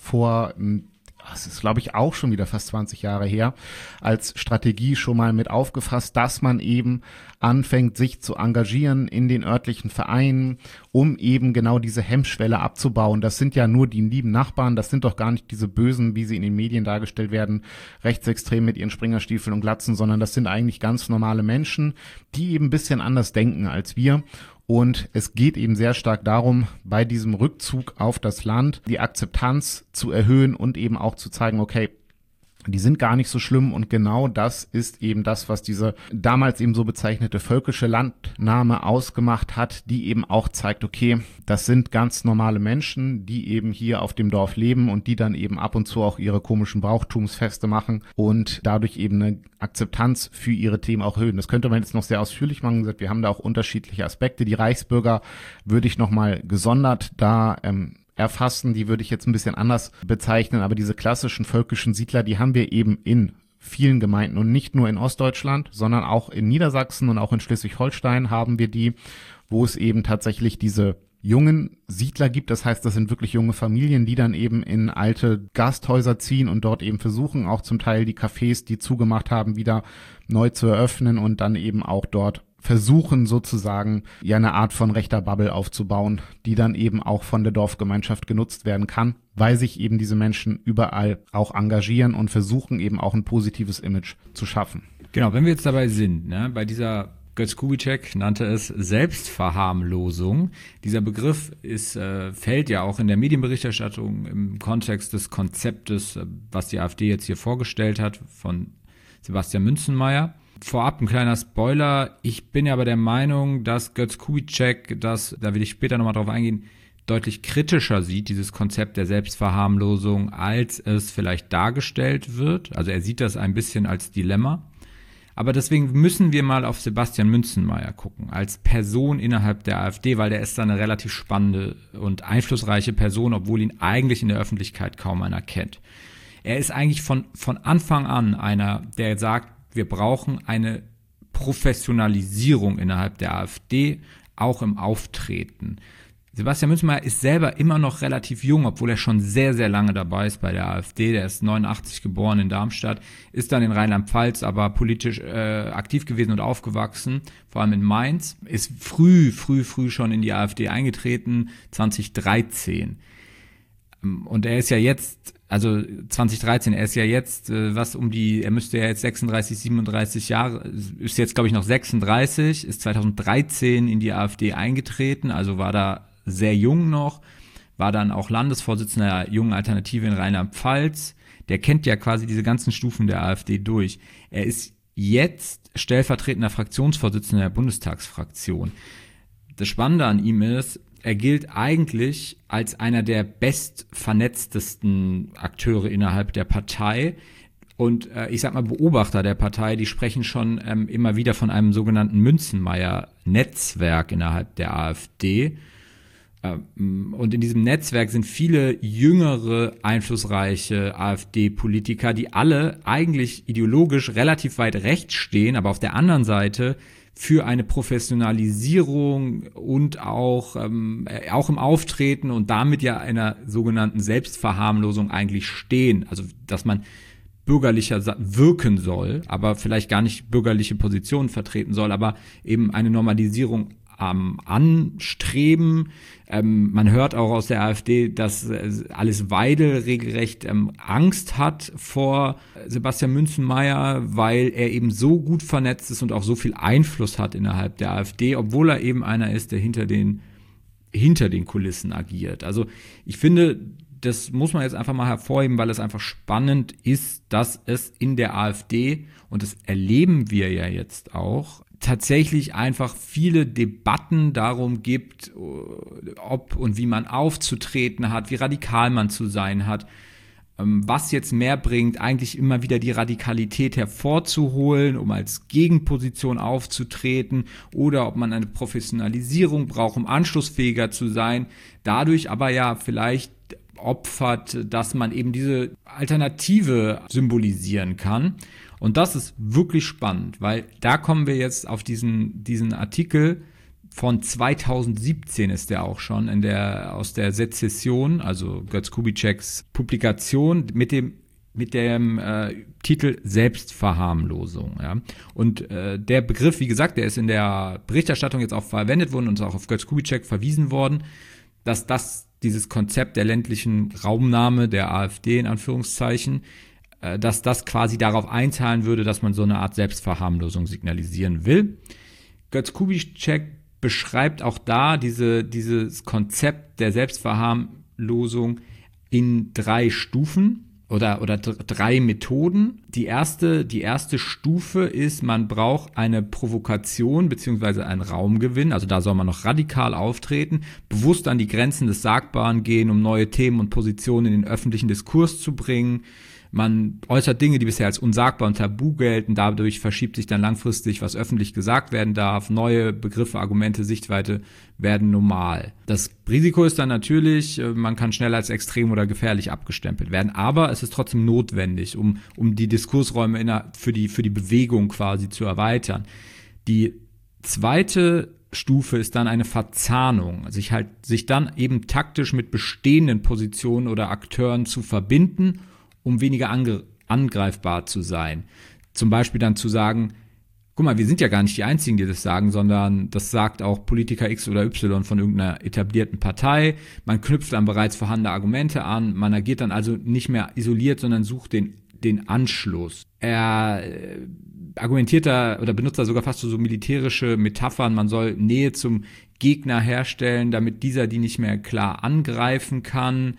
das ist, glaube ich, auch schon wieder fast 20 Jahre her, als Strategie schon mal mit aufgefasst, dass man eben anfängt, sich zu engagieren in den örtlichen Vereinen, um eben genau diese Hemmschwelle abzubauen. Das sind ja nur die lieben Nachbarn, das sind doch gar nicht diese Bösen, wie sie in den Medien dargestellt werden, rechtsextrem mit ihren Springerstiefeln und Glatzen, sondern das sind eigentlich ganz normale Menschen, die eben ein bisschen anders denken als wir. Und es geht eben sehr stark darum, bei diesem Rückzug auf das Land die Akzeptanz zu erhöhen und eben auch zu zeigen, okay, die sind gar nicht so schlimm und genau das ist eben das, was diese damals eben so bezeichnete völkische Landnahme ausgemacht hat, die eben auch zeigt, okay, das sind ganz normale Menschen, die eben hier auf dem Dorf leben und die dann eben ab und zu auch ihre komischen Brauchtumsfeste machen und dadurch eben eine Akzeptanz für ihre Themen auch erhöhen. Das könnte man jetzt noch sehr ausführlich machen. Wir haben da auch unterschiedliche Aspekte. Die Reichsbürger würde ich nochmal gesondert da erfassen, die würde ich jetzt ein bisschen anders bezeichnen, aber diese klassischen völkischen Siedler, die haben wir eben in vielen Gemeinden und nicht nur in Ostdeutschland, sondern auch in Niedersachsen und auch in Schleswig-Holstein haben wir die, wo es eben tatsächlich diese jungen Siedler gibt. Das heißt, das sind wirklich junge Familien, die dann eben in alte Gasthäuser ziehen und dort eben versuchen, auch zum Teil die Cafés, die zugemacht haben, wieder neu zu eröffnen und dann eben auch dort versuchen sozusagen ja eine Art von rechter Bubble aufzubauen, die dann eben auch von der Dorfgemeinschaft genutzt werden kann, weil sich eben diese Menschen überall auch engagieren und versuchen eben auch ein positives Image zu schaffen. Genau, wenn wir jetzt dabei sind, ne, bei dieser Götz Kubitschek nannte es Selbstverharmlosung. Dieser Begriff fällt ja auch in der Medienberichterstattung im Kontext des Konzeptes, was die AfD jetzt hier vorgestellt hat, von Sebastian Münzenmaier. Vorab ein kleiner Spoiler. Ich bin ja aber der Meinung, dass Götz Kubitschek, da will ich später nochmal drauf eingehen, deutlich kritischer sieht, dieses Konzept der Selbstverharmlosung, als es vielleicht dargestellt wird. Also er sieht das ein bisschen als Dilemma. Aber deswegen müssen wir mal auf Sebastian Münzenmaier gucken, als Person innerhalb der AfD, weil der ist da eine relativ spannende und einflussreiche Person, obwohl ihn eigentlich in der Öffentlichkeit kaum einer kennt. Er ist eigentlich von Anfang an einer, der sagt, wir brauchen eine Professionalisierung innerhalb der AfD, auch im Auftreten. Sebastian Münzenmaier ist selber immer noch relativ jung, obwohl er schon sehr, sehr lange dabei ist bei der AfD. Der ist 89 geboren in Darmstadt, ist dann in Rheinland-Pfalz aber politisch aktiv gewesen und aufgewachsen, vor allem in Mainz. Ist früh schon in die AfD eingetreten, 2013. Und er ist ja jetzt, also 2013, er ist ja jetzt, er müsste ja jetzt 36, 37 Jahre, ist jetzt glaube ich noch 36, ist 2013 in die AfD eingetreten, also war da sehr jung noch, war dann auch Landesvorsitzender der Jungen Alternative in Rheinland-Pfalz. Der kennt ja quasi diese ganzen Stufen der AfD durch. Er ist jetzt stellvertretender Fraktionsvorsitzender der Bundestagsfraktion. Das Spannende an ihm ist, er gilt eigentlich als einer der bestvernetztesten Akteure innerhalb der Partei. Und ich sag mal, Beobachter der Partei, die sprechen schon immer wieder von einem sogenannten Münzenmaier-Netzwerk innerhalb der AfD. Und in diesem Netzwerk sind viele jüngere, einflussreiche AfD-Politiker, die alle eigentlich ideologisch relativ weit rechts stehen, aber auf der anderen Seite für eine Professionalisierung und auch im Auftreten und damit ja einer sogenannten Selbstverharmlosung eigentlich stehen. Also, dass man bürgerlicher wirken soll, aber vielleicht gar nicht bürgerliche Positionen vertreten soll, aber eben eine Normalisierung anstreben. Man hört auch aus der AfD, dass Alice Weidel regelrecht Angst hat vor Sebastian Münzenmaier, weil er eben so gut vernetzt ist und auch so viel Einfluss hat innerhalb der AfD, obwohl er eben einer ist, der hinter den Kulissen agiert. Also ich finde, das muss man jetzt einfach mal hervorheben, weil es einfach spannend ist, dass es in der AfD, und das erleben wir ja jetzt auch, tatsächlich einfach viele Debatten darum gibt, ob und wie man aufzutreten hat, wie radikal man zu sein hat, was jetzt mehr bringt, eigentlich immer wieder die Radikalität hervorzuholen, um als Gegenposition aufzutreten, oder ob man eine Professionalisierung braucht, um anschlussfähiger zu sein, dadurch aber ja vielleicht opfert, dass man eben diese Alternative symbolisieren kann. Und das ist wirklich spannend, weil da kommen wir jetzt auf diesen Artikel von 2017 ist der auch schon aus der Sezession, also Götz Kubitscheks Publikation mit dem Titel Selbstverharmlosung. Ja. Und der Begriff, wie gesagt, der ist in der Berichterstattung jetzt auch verwendet worden und ist auch auf Götz Kubitschek verwiesen worden, dass dieses Konzept der ländlichen Raumnahme der AfD in Anführungszeichen, dass das quasi darauf einzahlen würde, dass man so eine Art Selbstverharmlosung signalisieren will. Götz Kubitschek beschreibt auch da dieses Konzept der Selbstverharmlosung in 3 Stufen oder 3 Methoden. Die erste Stufe ist, man braucht eine Provokation bzw. einen Raumgewinn, also da soll man noch radikal auftreten, bewusst an die Grenzen des Sagbaren gehen, um neue Themen und Positionen in den öffentlichen Diskurs zu bringen. Man äußert Dinge, die bisher als unsagbar und tabu gelten. Dadurch verschiebt sich dann langfristig, was öffentlich gesagt werden darf. Neue Begriffe, Argumente, Sichtweite werden normal. Das Risiko ist dann natürlich, man kann schnell als extrem oder gefährlich abgestempelt werden. Aber es ist trotzdem notwendig, um die Diskursräume für die Bewegung quasi zu erweitern. Die zweite Stufe ist dann eine Verzahnung, sich dann eben taktisch mit bestehenden Positionen oder Akteuren zu verbinden, um weniger angreifbar zu sein. Zum Beispiel dann zu sagen, guck mal, wir sind ja gar nicht die Einzigen, die das sagen, sondern das sagt auch Politiker X oder Y von irgendeiner etablierten Partei. Man knüpft an bereits vorhandene Argumente an, man agiert dann also nicht mehr isoliert, sondern sucht den Anschluss. Er argumentiert da oder benutzt da sogar fast so militärische Metaphern, man soll Nähe zum Gegner herstellen, damit dieser die nicht mehr klar angreifen kann.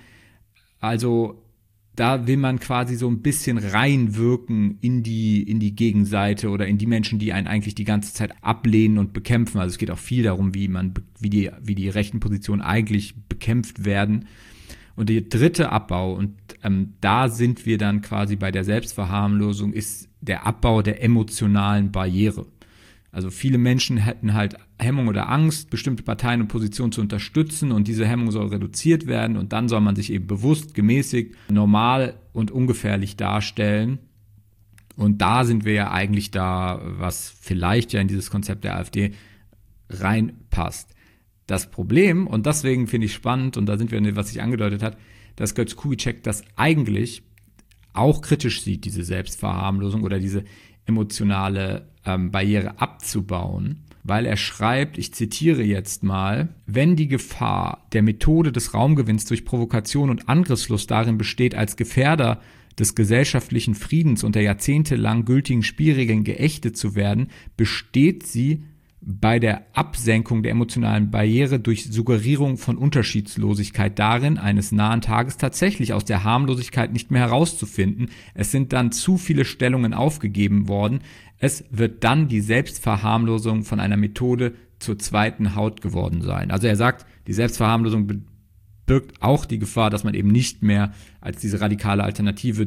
Also da will man quasi so ein bisschen reinwirken in die Gegenseite oder in die Menschen, die einen eigentlich die ganze Zeit ablehnen und bekämpfen. Also es geht auch viel darum, wie die rechten Positionen eigentlich bekämpft werden. Und der dritte Abbau, und da sind wir dann quasi bei der Selbstverharmlosung, ist der Abbau der emotionalen Barriere. Also viele Menschen hätten halt Hemmung oder Angst, bestimmte Parteien und Positionen zu unterstützen und diese Hemmung soll reduziert werden und dann soll man sich eben bewusst, gemäßigt, normal und ungefährlich darstellen. Und da sind wir ja eigentlich da, was vielleicht ja in dieses Konzept der AfD reinpasst. Das Problem, und deswegen finde ich spannend, und da sind wir, was ich angedeutet habe, dass Götz Kubitschek das eigentlich auch kritisch sieht, diese Selbstverharmlosung oder diese emotionale Barriere abzubauen, weil er schreibt, ich zitiere jetzt mal, wenn die Gefahr der Methode des Raumgewinns durch Provokation und Angriffslust darin besteht, als Gefährder des gesellschaftlichen Friedens und der jahrzehntelang gültigen Spielregeln geächtet zu werden, besteht sie bei der Absenkung der emotionalen Barriere durch Suggerierung von Unterschiedslosigkeit darin, eines nahen Tages tatsächlich aus der Harmlosigkeit nicht mehr herauszufinden. Es sind dann zu viele Stellungen aufgegeben worden. Es wird dann die Selbstverharmlosung von einer Methode zur zweiten Haut geworden sein. Also er sagt, die Selbstverharmlosung birgt auch die Gefahr, dass man eben nicht mehr als diese radikale Alternative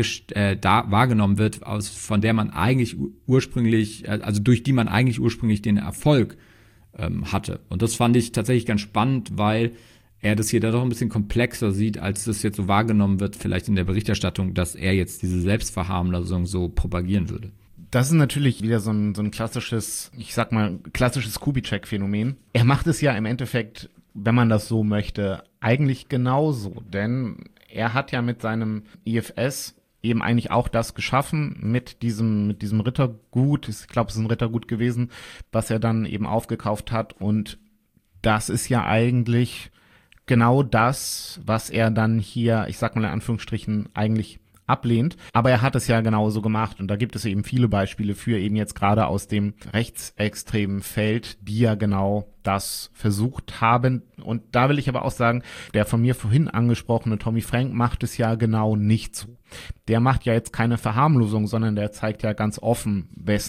wahrgenommen wird, von der man eigentlich ursprünglich, also durch die man eigentlich ursprünglich den Erfolg hatte. Und das fand ich tatsächlich ganz spannend, weil er das hier da doch ein bisschen komplexer sieht, als das jetzt so wahrgenommen wird, vielleicht in der Berichterstattung, dass er jetzt diese Selbstverharmlosung so propagieren würde. Das ist natürlich wieder so ein klassisches, ich sag mal, klassisches Kubitschek-Phänomen. Er macht es ja im Endeffekt, wenn man das so möchte, eigentlich genauso. Denn er hat ja mit seinem IFS eben eigentlich auch das geschaffen, mit diesem Rittergut, ich glaube, es ist ein Rittergut gewesen, was er dann eben aufgekauft hat. Und das ist ja eigentlich genau das, was er dann hier, ich sag mal in Anführungsstrichen, eigentlich ablehnt. Aber er hat es ja genauso gemacht und da gibt es eben viele Beispiele für, eben jetzt gerade aus dem rechtsextremen Feld, die ja genau das versucht haben. Und da will ich aber auch sagen, der von mir vorhin angesprochene Tommy Frank macht es ja genau nicht so. Der macht ja jetzt keine Verharmlosung, sondern der zeigt ja ganz offen,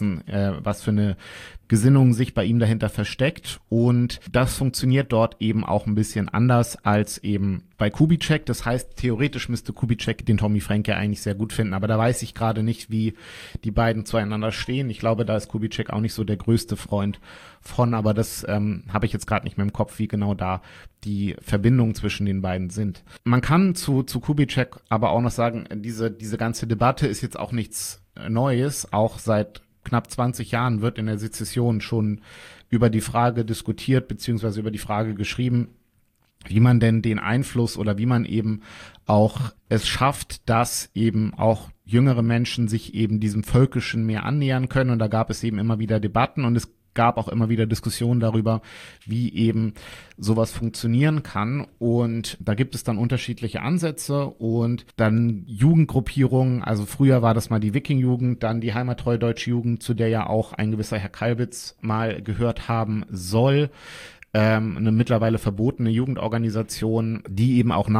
was für eine Gesinnung sich bei ihm dahinter versteckt. Und das funktioniert dort eben auch ein bisschen anders als eben bei Kubitschek. Das heißt, theoretisch müsste Kubitschek den Tommy Frank ja eigentlich sehr gut finden. Aber da weiß ich gerade nicht, wie die beiden zueinander stehen. Ich glaube, da ist Kubitschek auch nicht so der größte Freund von. Aber das habe ich jetzt gerade nicht mehr im Kopf, wie genau da die Verbindungen zwischen den beiden sind. Man kann zu Kubitschek aber auch noch sagen, diese ganze Debatte ist jetzt auch nichts Neues. Auch seit knapp 20 Jahren wird in der Sezession schon über die Frage diskutiert, beziehungsweise über die Frage geschrieben, wie man denn den Einfluss oder wie man eben auch es schafft, dass eben auch jüngere Menschen sich eben diesem Völkischen mehr annähern können. Und da gab es eben immer wieder Debatten und es gab auch immer wieder Diskussionen darüber, wie eben sowas funktionieren kann. Und da gibt es dann unterschiedliche Ansätze und dann Jugendgruppierungen. Also früher war das mal die Wiking-Jugend, dann die heimattreue Deutsche Jugend, zu der ja auch ein gewisser Herr Kalbitz mal gehört haben soll. Eine mittlerweile verbotene Jugendorganisation, die eben auch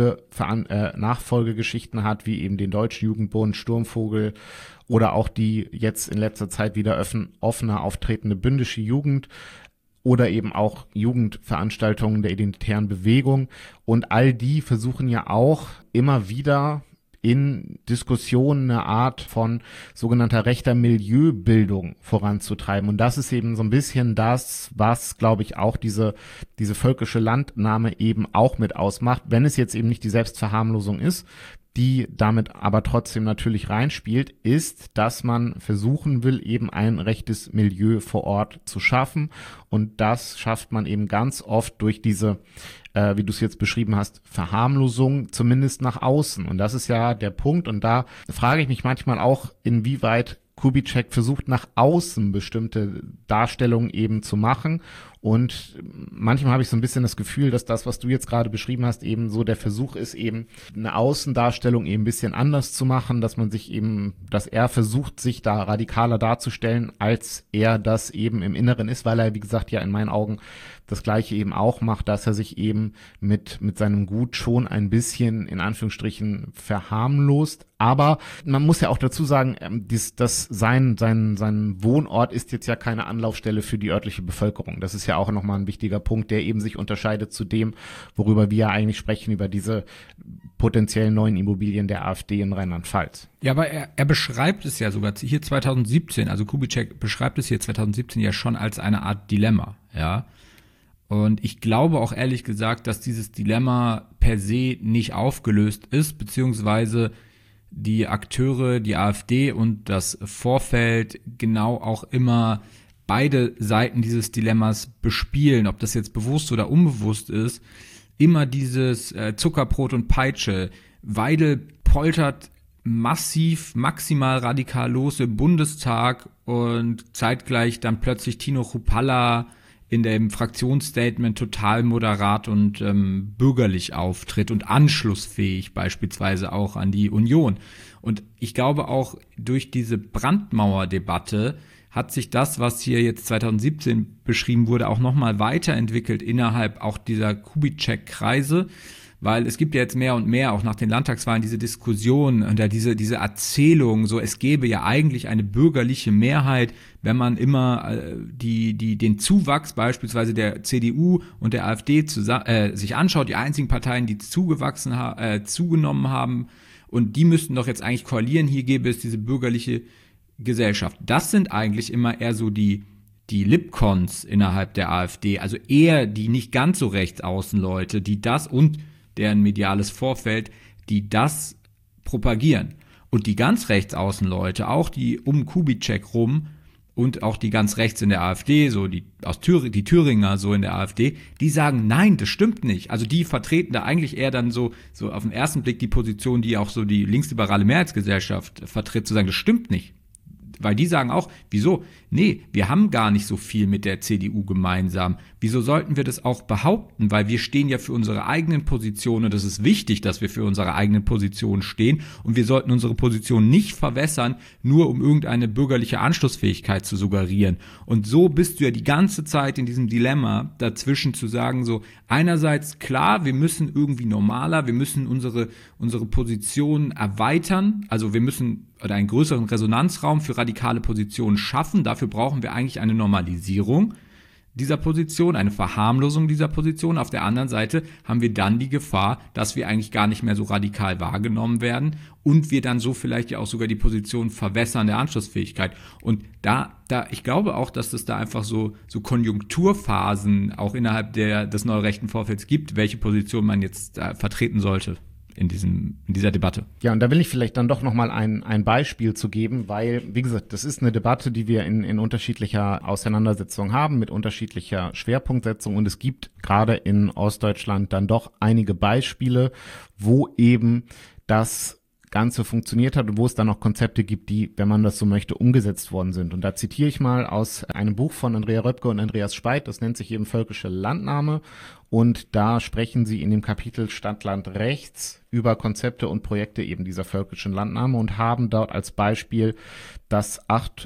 Nachfolgegeschichten hat, wie eben den Deutschen Jugendbund, Sturmvogel oder auch die jetzt in letzter Zeit wieder offener auftretende Bündische Jugend oder eben auch Jugendveranstaltungen der identitären Bewegung. Und all die versuchen ja auch immer wieder in Diskussionen eine Art von sogenannter rechter Milieubildung voranzutreiben. Und das ist eben so ein bisschen das, was, glaube ich, auch diese völkische Landnahme eben auch mit ausmacht, wenn es jetzt eben nicht die Selbstverharmlosung ist, die damit aber trotzdem natürlich reinspielt, ist, dass man versuchen will, eben ein rechtes Milieu vor Ort zu schaffen. Und das schafft man eben ganz oft durch diese, wie du es jetzt beschrieben hast, Verharmlosung, zumindest nach außen. Und das ist ja der Punkt. Und da frage ich mich manchmal auch, inwieweit Kubitschek versucht, nach außen bestimmte Darstellungen eben zu machen. Und manchmal habe ich so ein bisschen das Gefühl, dass das, was du jetzt gerade beschrieben hast, eben so der Versuch ist, eben eine Außendarstellung eben ein bisschen anders zu machen, dass er versucht, sich da radikaler darzustellen, als er das eben im Inneren ist, weil er, wie gesagt, ja in meinen Augen das Gleiche eben auch macht, dass er sich eben mit seinem Gut schon ein bisschen, in Anführungsstrichen, verharmlost. Aber man muss ja auch dazu sagen, sein Wohnort ist jetzt ja keine Anlaufstelle für die örtliche Bevölkerung. Das ist ja ja auch nochmal ein wichtiger Punkt, der eben sich unterscheidet zu dem, worüber wir eigentlich sprechen, über diese potenziellen neuen Immobilien der AfD in Rheinland-Pfalz. Ja, aber er beschreibt es ja sogar hier 2017, also Kubitschek beschreibt es hier 2017 ja schon als eine Art Dilemma, ja. Und ich glaube auch ehrlich gesagt, dass dieses Dilemma per se nicht aufgelöst ist, beziehungsweise die Akteure, die AfD und das Vorfeld genau auch immer beide Seiten dieses Dilemmas bespielen, ob das jetzt bewusst oder unbewusst ist, immer dieses Zuckerbrot und Peitsche. Weidel poltert massiv, maximal radikal los im Bundestag und zeitgleich dann plötzlich Tino Chrupalla in dem Fraktionsstatement total moderat und bürgerlich auftritt und anschlussfähig beispielsweise auch an die Union. Und ich glaube auch durch diese Brandmauerdebatte hat sich das, was hier jetzt 2017 beschrieben wurde, auch nochmal weiterentwickelt innerhalb auch dieser Kubitschek-Kreise, weil es gibt ja jetzt mehr und mehr, auch nach den Landtagswahlen, diese Diskussion und ja diese Erzählung, so es gäbe ja eigentlich eine bürgerliche Mehrheit, wenn man immer den Zuwachs beispielsweise der CDU und der AfD sich anschaut, die einzigen Parteien, die zugenommen haben, und die müssten doch jetzt eigentlich koalieren, hier gäbe es diese bürgerliche Gesellschaft. Das sind eigentlich immer eher so die Lipcons innerhalb der AfD, also eher die nicht ganz so rechtsaußen Leute, die das und deren mediales Vorfeld, die das propagieren. Und die ganz rechtsaußen Leute, auch die um Kubitschek rum und auch die ganz rechts in der AfD, so die Thüringer so in der AfD, die sagen, nein, das stimmt nicht. Also die vertreten da eigentlich eher dann so auf den ersten Blick die Position, die auch so die linksliberale Mehrheitsgesellschaft vertritt, zu sagen, das stimmt nicht. Weil die sagen auch, wieso? Nee, wir haben gar nicht so viel mit der CDU gemeinsam. Wieso sollten wir das auch behaupten? Weil wir stehen ja für unsere eigenen Positionen und es ist wichtig, dass wir für unsere eigenen Positionen stehen und wir sollten unsere Position nicht verwässern, nur um irgendeine bürgerliche Anschlussfähigkeit zu suggerieren. Und so bist du ja die ganze Zeit in diesem Dilemma dazwischen zu sagen, so einerseits klar, wir müssen irgendwie normaler, wir müssen unsere Position erweitern, also wir müssen oder einen größeren Resonanzraum für radikale Positionen schaffen. Dafür brauchen wir eigentlich eine Normalisierung dieser Position, eine Verharmlosung dieser Position. Auf der anderen Seite haben wir dann die Gefahr, dass wir eigentlich gar nicht mehr so radikal wahrgenommen werden und wir dann so vielleicht ja auch sogar die Position verwässern der Anschlussfähigkeit. Und ich glaube auch, dass es da einfach so Konjunkturphasen auch innerhalb des neurechten Vorfelds gibt, welche Position man jetzt vertreten sollte in dieser Debatte. Ja, und da will ich vielleicht dann doch nochmal ein Beispiel zu geben, weil, wie gesagt, das ist eine Debatte, die wir in unterschiedlicher Auseinandersetzung haben, mit unterschiedlicher Schwerpunktsetzung, und es gibt gerade in Ostdeutschland dann doch einige Beispiele, wo eben das Ganze funktioniert hat und wo es dann noch Konzepte gibt, die, wenn man das so möchte, umgesetzt worden sind. Und da zitiere ich mal aus einem Buch von Andrea Röpke und Andreas Speit, das nennt sich eben Völkische Landnahme, und da sprechen sie in dem Kapitel Stadt, Land, Rechts über Konzepte und Projekte eben dieser völkischen Landnahme und haben dort als Beispiel das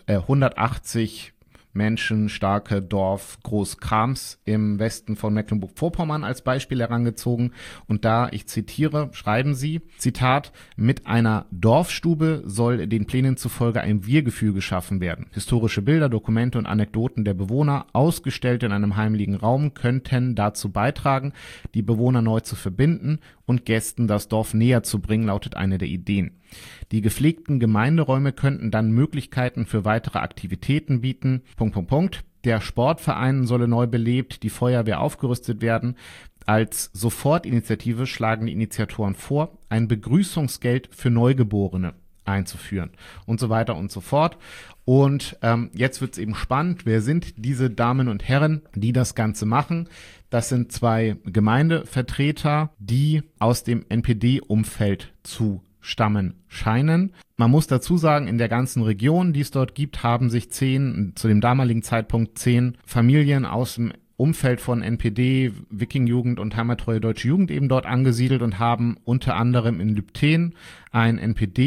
180 Menschen starke Dorf Großkrams im Westen von Mecklenburg-Vorpommern als Beispiel herangezogen. Und da, ich zitiere, schreiben sie, Zitat, mit einer Dorfstube soll den Plänen zufolge ein Wir-Gefühl geschaffen werden. Historische Bilder, Dokumente und Anekdoten der Bewohner, ausgestellt in einem heimlichen Raum, könnten dazu beitragen, die Bewohner neu zu verbinden und Gästen das Dorf näher zu bringen, lautet eine der Ideen. Die gepflegten Gemeinderäume könnten dann Möglichkeiten für weitere Aktivitäten bieten. ... Der Sportverein solle neu belebt, die Feuerwehr aufgerüstet werden. Als Sofortinitiative schlagen die Initiatoren vor, ein Begrüßungsgeld für Neugeborene einzuführen und so weiter und so fort. Und jetzt wird's eben spannend. Wer sind diese Damen und Herren, die das Ganze machen? Das sind zwei Gemeindevertreter, die aus dem NPD-Umfeld zu stammen scheinen. Man muss dazu sagen, in der ganzen Region, die es dort gibt, haben sich zu dem damaligen Zeitpunkt 10 Familien aus dem Umfeld von NPD, Wiking-Jugend und Heimattreue Deutsche Jugend eben dort angesiedelt und haben unter anderem in Lübten ein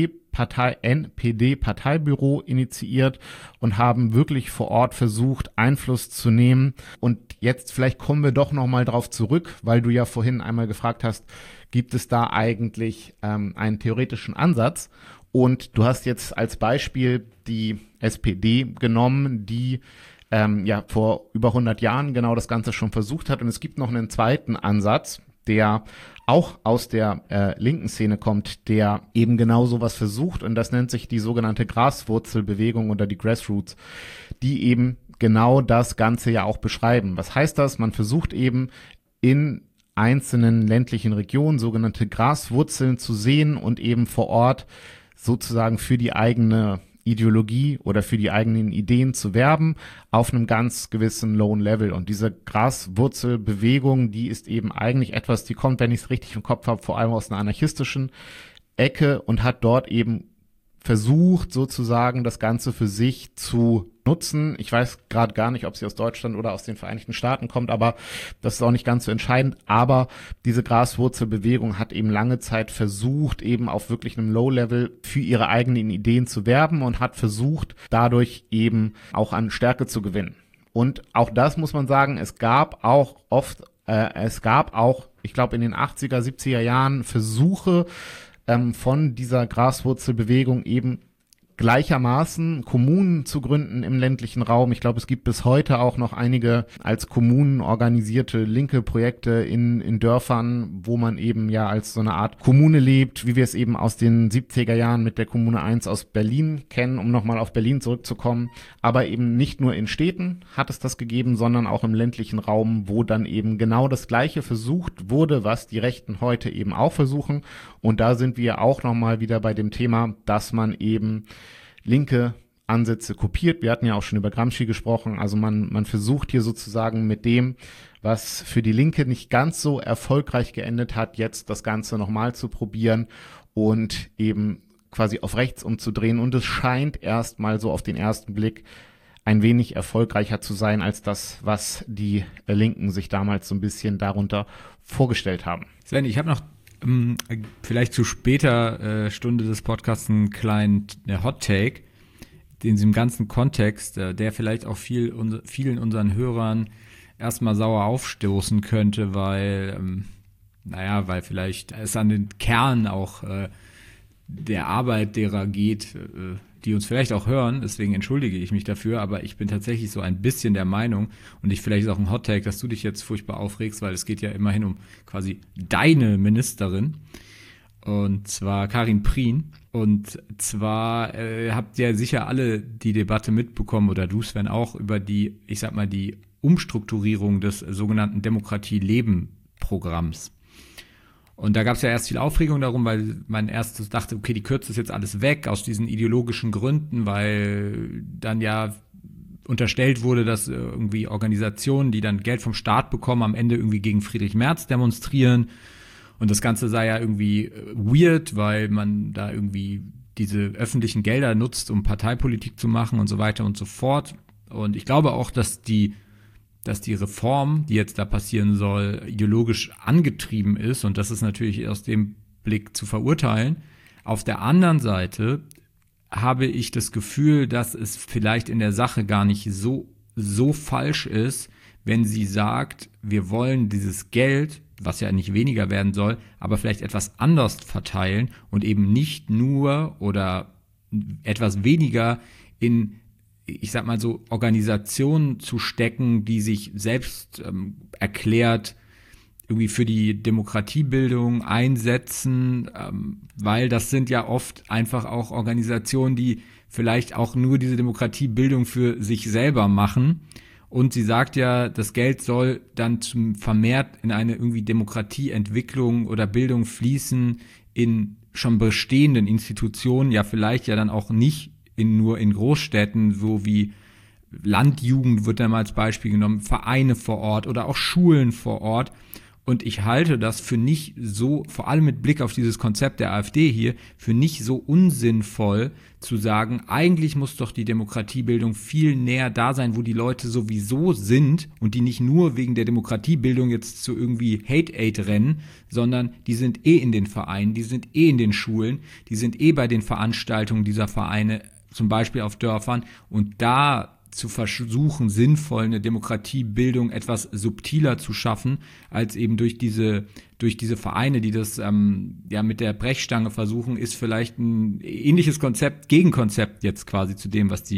NPD-Parteibüro initiiert und haben wirklich vor Ort versucht, Einfluss zu nehmen. Und jetzt vielleicht kommen wir doch nochmal drauf zurück, weil du ja vorhin einmal gefragt hast, gibt es da eigentlich einen theoretischen Ansatz? Und du hast jetzt als Beispiel die SPD genommen, die vor über 100 Jahren genau das Ganze schon versucht hat. Und es gibt noch einen zweiten Ansatz, der auch aus der linken Szene kommt, der eben genau sowas versucht, und das nennt sich die sogenannte Graswurzelbewegung oder die Grassroots, die eben genau das Ganze ja auch beschreiben. Was heißt das? Man versucht eben in einzelnen ländlichen Regionen sogenannte Graswurzeln zu sehen und eben vor Ort sozusagen für die eigene Ideologie oder für die eigenen Ideen zu werben auf einem ganz gewissen lowen Level. Und diese Graswurzelbewegung, die ist eben eigentlich etwas, die kommt, wenn ich es richtig im Kopf habe, vor allem aus einer anarchistischen Ecke und hat dort eben versucht, sozusagen das Ganze für sich zu nutzen. Ich weiß gerade gar nicht, ob sie aus Deutschland oder aus den Vereinigten Staaten kommt, aber das ist auch nicht ganz so entscheidend. Aber diese Graswurzelbewegung hat eben lange Zeit versucht, eben auf wirklich einem Low-Level für ihre eigenen Ideen zu werben und hat versucht, dadurch eben auch an Stärke zu gewinnen. Und auch das muss man sagen, es gab auch, ich glaube in den 80er, 70er Jahren Versuche, von dieser Graswurzelbewegung eben gleichermaßen Kommunen zu gründen im ländlichen Raum. Ich glaube, es gibt bis heute auch noch einige als Kommunen organisierte linke Projekte in Dörfern, wo man eben ja als so eine Art Kommune lebt, wie wir es eben aus den 70er Jahren mit der Kommune 1 aus Berlin kennen, um nochmal auf Berlin zurückzukommen. Aber eben nicht nur in Städten hat es das gegeben, sondern auch im ländlichen Raum, wo dann eben genau das Gleiche versucht wurde, was die Rechten heute eben auch versuchen. Und da sind wir auch nochmal wieder bei dem Thema, dass man eben linke Ansätze kopiert. Wir hatten ja auch schon über Gramsci gesprochen. Also man versucht hier sozusagen mit dem, was für die Linke nicht ganz so erfolgreich geendet hat, jetzt das Ganze nochmal zu probieren und eben quasi auf rechts umzudrehen. Und es scheint erstmal so auf den ersten Blick ein wenig erfolgreicher zu sein als das, was die Linken sich damals so ein bisschen darunter vorgestellt haben. Sven, ich habe noch vielleicht zu später Stunde des Podcasts einen kleinen Hot-Take in diesem ganzen Kontext, der vielleicht auch vielen unseren Hörern erstmal sauer aufstoßen könnte, weil vielleicht es an den Kern auch der Arbeit derer geht, die uns vielleicht auch hören, deswegen entschuldige ich mich dafür, aber ich bin tatsächlich so ein bisschen der Meinung, und vielleicht ist auch ein Hot-Take, dass du dich jetzt furchtbar aufregst, weil es geht ja immerhin um quasi deine Ministerin, und zwar Karin Prien. Und zwar habt ihr sicher alle die Debatte mitbekommen, oder du, Sven, auch, über die Umstrukturierung des sogenannten Demokratie-Leben-Programms. Und da gab es ja erst viel Aufregung darum, weil man erst dachte, okay, die kürzt das jetzt alles weg aus diesen ideologischen Gründen, weil dann ja unterstellt wurde, dass irgendwie Organisationen, die dann Geld vom Staat bekommen, am Ende irgendwie gegen Friedrich Merz demonstrieren. Und das Ganze sei ja irgendwie weird, weil man da irgendwie diese öffentlichen Gelder nutzt, um Parteipolitik zu machen und so weiter und so fort. Und ich glaube auch, dass die Reform, die jetzt da passieren soll, ideologisch angetrieben ist, und das ist natürlich aus dem Blick zu verurteilen. Auf der anderen Seite habe ich das Gefühl, dass es vielleicht in der Sache gar nicht so falsch ist, wenn sie sagt, wir wollen dieses Geld, was ja nicht weniger werden soll, aber vielleicht etwas anders verteilen und eben nicht nur oder etwas weniger in, ich sag mal so, Organisationen zu stecken, die sich selbst erklärt irgendwie für die Demokratiebildung einsetzen, weil das sind ja oft einfach auch Organisationen, die vielleicht auch nur diese Demokratiebildung für sich selber machen. Und sie sagt ja, das Geld soll dann vermehrt in eine irgendwie Demokratieentwicklung oder Bildung fließen in schon bestehenden Institutionen, ja vielleicht ja dann auch nicht nur in Großstädten, so wie Landjugend wird dann mal als Beispiel genommen, Vereine vor Ort oder auch Schulen vor Ort. Und ich halte das für nicht so, vor allem mit Blick auf dieses Konzept der AfD hier, für nicht so unsinnvoll zu sagen, eigentlich muss doch die Demokratiebildung viel näher da sein, wo die Leute sowieso sind und die nicht nur wegen der Demokratiebildung jetzt zu irgendwie Hate-Aid rennen, sondern die sind in den Vereinen, die sind in den Schulen, die sind bei den Veranstaltungen dieser Vereine, zum Beispiel auf Dörfern, und da zu versuchen, sinnvoll eine Demokratiebildung etwas subtiler zu schaffen, als eben durch diese Vereine, die das mit der Brechstange versuchen, ist vielleicht ein ähnliches Gegenkonzept jetzt quasi zu dem, was die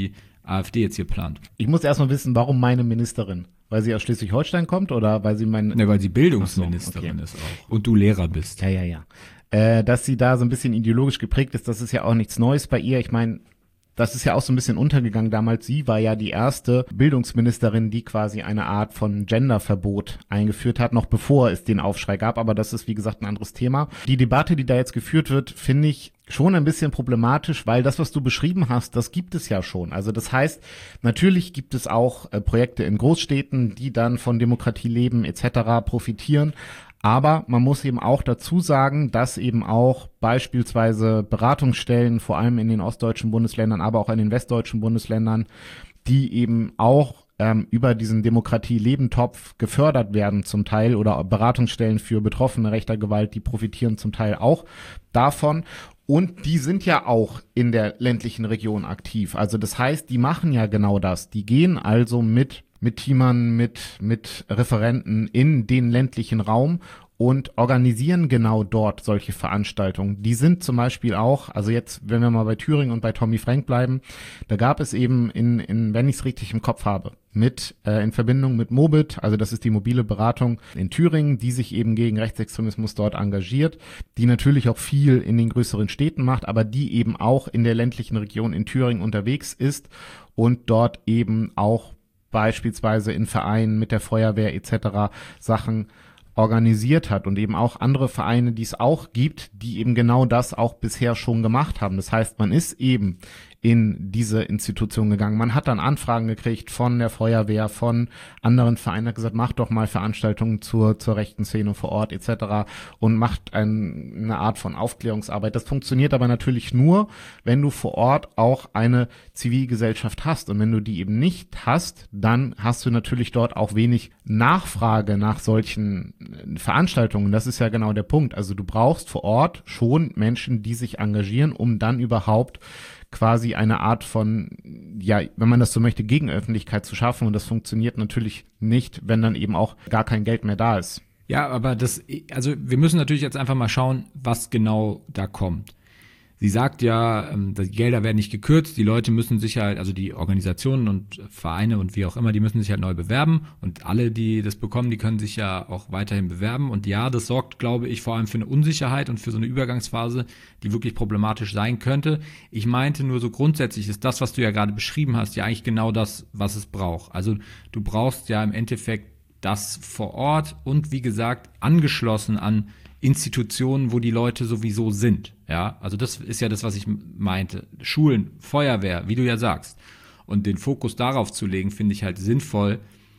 AfD jetzt hier plant. Ich muss erstmal wissen, warum meine Ministerin? Weil sie aus Schleswig-Holstein kommt oder weil sie Weil sie Bildungsministerin ist auch. Und du Lehrer bist. Ja. Dass sie da so ein bisschen ideologisch geprägt ist, das ist ja auch nichts Neues bei ihr. Ich meine, das ist ja auch so ein bisschen untergegangen damals. Sie war ja die erste Bildungsministerin, die quasi eine Art von Genderverbot eingeführt hat, noch bevor es den Aufschrei gab. Aber das ist, wie gesagt, ein anderes Thema. Die Debatte, die da jetzt geführt wird, finde ich schon ein bisschen problematisch, weil das, was du beschrieben hast, das gibt es ja schon. Also das heißt, natürlich gibt es auch Projekte in Großstädten, die dann von Demokratie leben etc. profitieren. Aber man muss eben auch dazu sagen, dass eben auch beispielsweise Beratungsstellen, vor allem in den ostdeutschen Bundesländern, aber auch in den westdeutschen Bundesländern, die eben auch über diesen Demokratie-Lebentopf gefördert werden zum Teil, oder Beratungsstellen für Betroffene rechter Gewalt, die profitieren zum Teil auch davon. Und die sind ja auch in der ländlichen Region aktiv. Also das heißt, die machen ja genau das. Die gehen also mit Teamern, mit Referenten in den ländlichen Raum und organisieren genau dort solche Veranstaltungen. Die sind zum Beispiel auch, also jetzt, wenn wir mal bei Thüringen und bei Tommy Frank bleiben, da gab es eben wenn ich es richtig im Kopf habe, in Verbindung mit Mobit, also das ist die mobile Beratung in Thüringen, die sich eben gegen Rechtsextremismus dort engagiert, die natürlich auch viel in den größeren Städten macht, aber die eben auch in der ländlichen Region in Thüringen unterwegs ist und dort eben auch beispielsweise in Vereinen mit der Feuerwehr etc. Sachen organisiert hat und eben auch andere Vereine, die es auch gibt, die eben genau das auch bisher schon gemacht haben. Das heißt, man ist eben in diese Institution gegangen. Man hat dann Anfragen gekriegt von der Feuerwehr, von anderen Vereinen, hat gesagt, macht doch mal Veranstaltungen zur rechten Szene vor Ort etc. und macht eine Art von Aufklärungsarbeit. Das funktioniert aber natürlich nur, wenn du vor Ort auch eine Zivilgesellschaft hast. Und wenn du die eben nicht hast, dann hast du natürlich dort auch wenig Nachfrage nach solchen Veranstaltungen. Das ist ja genau der Punkt. Also du brauchst vor Ort schon Menschen, die sich engagieren, um dann überhaupt quasi eine Art von, ja, wenn man das so möchte, Gegenöffentlichkeit zu schaffen. Und das funktioniert natürlich nicht, wenn dann eben auch gar kein Geld mehr da ist. Ja, aber also wir müssen natürlich jetzt einfach mal schauen, was genau da kommt. Sie sagt ja, die Gelder werden nicht gekürzt, die Leute müssen sich halt, also die Organisationen und Vereine und wie auch immer, die müssen sich halt neu bewerben und alle, die das bekommen, die können sich ja auch weiterhin bewerben und ja, das sorgt, glaube ich, vor allem für eine Unsicherheit und für so eine Übergangsphase, die wirklich problematisch sein könnte. Ich meinte nur so grundsätzlich ist das, was du ja gerade beschrieben hast, ja eigentlich genau das, was es braucht. Also du brauchst ja im Endeffekt das vor Ort und wie gesagt, angeschlossen an Institutionen, wo die Leute sowieso sind. Ja, also das ist ja das, was ich meinte. Schulen, Feuerwehr, wie du ja sagst. Und den Fokus darauf zu legen, finde ich halt sinnvoll.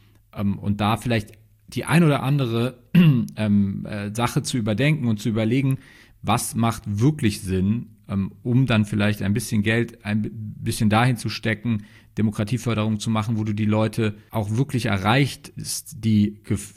Und da vielleicht die ein oder andere Sache zu überdenken und zu überlegen, was macht wirklich Sinn, um dann vielleicht ein bisschen Geld ein bisschen dahin zu stecken, Demokratieförderung zu machen, wo du die Leute auch wirklich erreicht, die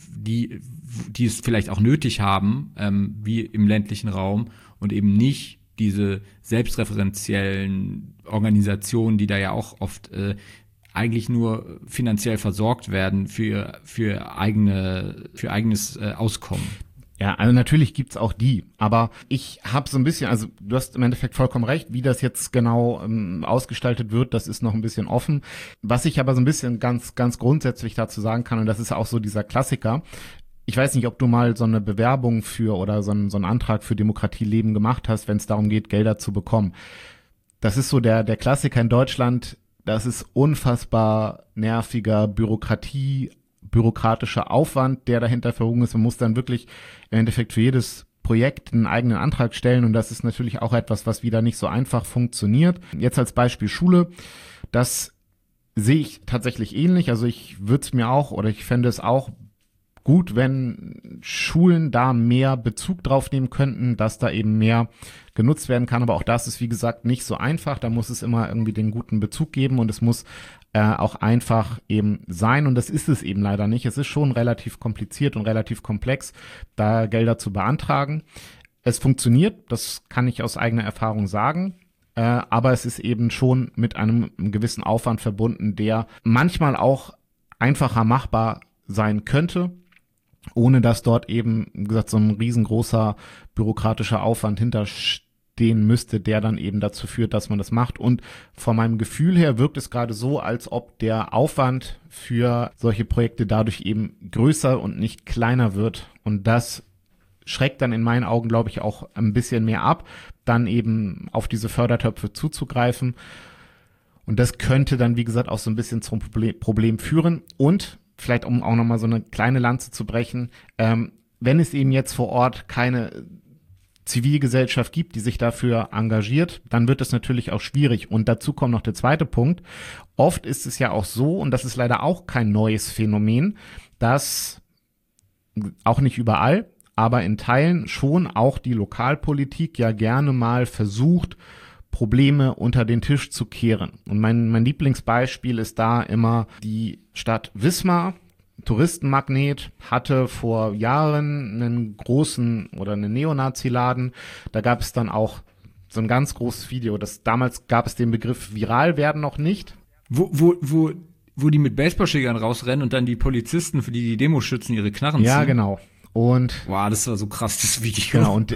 es vielleicht auch nötig haben, wie im ländlichen Raum und eben nicht diese selbstreferenziellen Organisationen, die da ja auch oft eigentlich nur finanziell versorgt werden für eigenes Auskommen. Ja, also natürlich gibt's auch die, aber ich habe so ein bisschen, also du hast im Endeffekt vollkommen recht, wie das jetzt genau ausgestaltet wird, das ist noch ein bisschen offen. Was ich aber so ein bisschen ganz grundsätzlich dazu sagen kann, und das ist auch so dieser Klassiker, ich weiß nicht, ob du mal so eine Bewerbung oder so einen Antrag für Demokratieleben gemacht hast, wenn es darum geht, Gelder zu bekommen. Das ist so der Klassiker in Deutschland, das ist unfassbar nerviger bürokratischer Aufwand, der dahinter verwoben ist. Man muss dann wirklich im Endeffekt für jedes Projekt einen eigenen Antrag stellen und das ist natürlich auch etwas, was wieder nicht so einfach funktioniert. Jetzt als Beispiel Schule, das sehe ich tatsächlich ähnlich. Also ich würde es mir auch oder ich fände es auch gut, wenn Schulen da mehr Bezug drauf nehmen könnten, dass da eben mehr genutzt werden kann. Aber auch das ist, wie gesagt, nicht so einfach. Da muss es immer irgendwie den guten Bezug geben und es muss auch einfach eben sein. Und das ist es eben leider nicht. Es ist schon relativ kompliziert und relativ komplex, da Gelder zu beantragen. Es funktioniert, das kann ich aus eigener Erfahrung sagen. Aber es ist eben schon mit einem gewissen Aufwand verbunden, der manchmal auch einfacher machbar sein könnte, ohne dass dort eben, wie gesagt, so ein riesengroßer bürokratischer Aufwand stehen müsste, der dann eben dazu führt, dass man das macht. Und von meinem Gefühl her wirkt es gerade so, als ob der Aufwand für solche Projekte dadurch eben größer und nicht kleiner wird. Und das schreckt dann in meinen Augen, glaube ich, auch ein bisschen mehr ab, dann eben auf diese Fördertöpfe zuzugreifen. Und das könnte dann, wie gesagt, auch so ein bisschen zum Problem führen. Und vielleicht, um auch nochmal so eine kleine Lanze zu brechen, wenn es eben jetzt vor Ort keine Zivilgesellschaft gibt, die sich dafür engagiert, dann wird es natürlich auch schwierig. Und dazu kommt noch der zweite Punkt. Oft ist es ja auch so, und das ist leider auch kein neues Phänomen, dass auch nicht überall, aber in Teilen schon auch die Lokalpolitik ja gerne mal versucht, Probleme unter den Tisch zu kehren. Und mein Lieblingsbeispiel ist da immer die Stadt Wismar. Touristenmagnet, hatte vor Jahren einen großen oder einen Neonazi-Laden. Da gab es dann auch so ein ganz großes Video. Damals gab es den Begriff viral werden noch nicht. Wo die mit Baseballschlägern rausrennen und dann die Polizisten, für die Demo schützen, ihre Knarren ziehen. Ja, genau. Und wow, das war so krass, das Video. Genau, und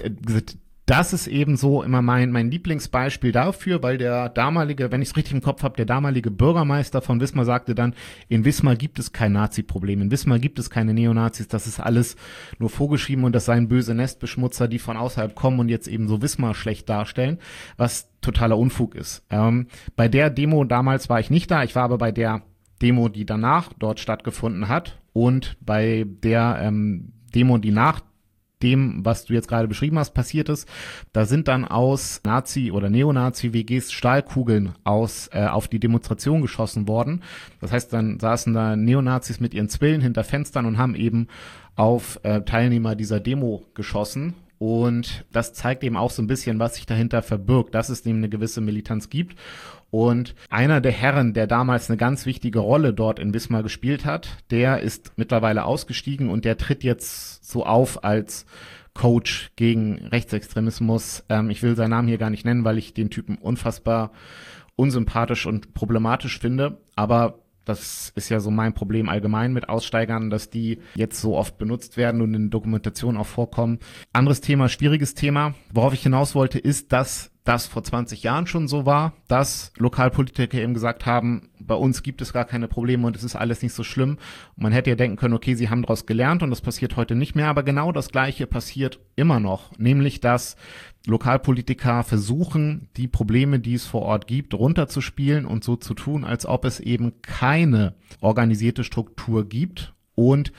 das ist eben so immer mein Lieblingsbeispiel dafür, weil der damalige, wenn ich es richtig im Kopf habe, der damalige Bürgermeister von Wismar sagte dann, in Wismar gibt es kein Nazi-Problem, in Wismar gibt es keine Neonazis, das ist alles nur vorgeschrieben und das seien böse Nestbeschmutzer, die von außerhalb kommen und jetzt eben so Wismar schlecht darstellen, was totaler Unfug ist. Bei der Demo damals war ich nicht da, ich war aber bei der Demo, die danach dort stattgefunden hat und bei der Demo, die nach dem, was du jetzt gerade beschrieben hast, passiert ist. Da sind dann aus Nazi- oder Neonazi-WGs Stahlkugeln auf die Demonstration geschossen worden. Das heißt, dann saßen da Neonazis mit ihren Zwillen hinter Fenstern und haben eben auf Teilnehmer dieser Demo geschossen. Und das zeigt eben auch so ein bisschen, was sich dahinter verbirgt, dass es eben eine gewisse Militanz gibt. Und einer der Herren, der damals eine ganz wichtige Rolle dort in Wismar gespielt hat, der ist mittlerweile ausgestiegen und der tritt jetzt so auf als Coach gegen Rechtsextremismus. Ich will seinen Namen hier gar nicht nennen, weil ich den Typen unfassbar unsympathisch und problematisch finde. Aber das ist ja so mein Problem allgemein mit Aussteigern, dass die jetzt so oft benutzt werden und in Dokumentationen auch vorkommen. Anderes Thema, schwieriges Thema. Worauf ich hinaus wollte, ist, dass das vor 20 Jahren schon so war, dass Lokalpolitiker eben gesagt haben, bei uns gibt es gar keine Probleme und es ist alles nicht so schlimm. Und man hätte ja denken können, okay, sie haben daraus gelernt und das passiert heute nicht mehr, aber genau das Gleiche passiert immer noch, nämlich dass Lokalpolitiker versuchen, die Probleme, die es vor Ort gibt, runterzuspielen und so zu tun, als ob es eben keine organisierte Struktur gibt. Und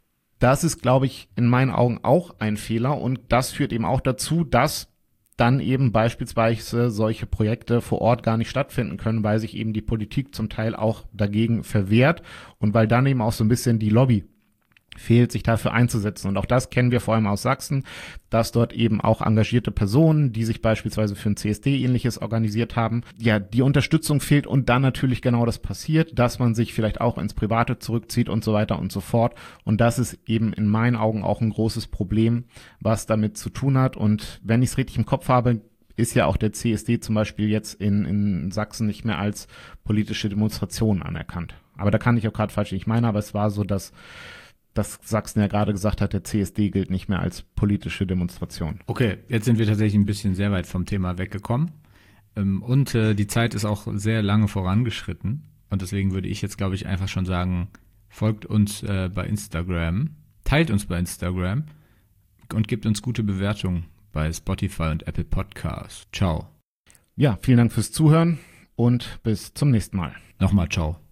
das ist, glaube ich, in meinen Augen auch ein Fehler und das führt eben auch dazu, dass dann eben beispielsweise solche Projekte vor Ort gar nicht stattfinden können, weil sich eben die Politik zum Teil auch dagegen verwehrt und weil dann eben auch so ein bisschen die Lobby fehlt, sich dafür einzusetzen. Und auch das kennen wir vor allem aus Sachsen, dass dort eben auch engagierte Personen, die sich beispielsweise für ein CSD-ähnliches organisiert haben, ja, die Unterstützung fehlt und dann natürlich genau das passiert, dass man sich vielleicht auch ins Private zurückzieht und so weiter und so fort. Und das ist eben in meinen Augen auch ein großes Problem, was damit zu tun hat. Und wenn ich es richtig im Kopf habe, ist ja auch der CSD zum Beispiel jetzt in Sachsen nicht mehr als politische Demonstration anerkannt. Aber da kann ich auch gerade falsch nicht meinen, aber es war so, dass Sachsen ja gerade gesagt hat, der CSD gilt nicht mehr als politische Demonstration. Okay, jetzt sind wir tatsächlich ein bisschen sehr weit vom Thema weggekommen. Und die Zeit ist auch sehr lange vorangeschritten. Und deswegen würde ich jetzt, glaube ich, einfach schon sagen, folgt uns bei Instagram, teilt uns bei Instagram und gebt uns gute Bewertungen bei Spotify und Apple Podcasts. Ciao. Ja, vielen Dank fürs Zuhören und bis zum nächsten Mal. Nochmal ciao.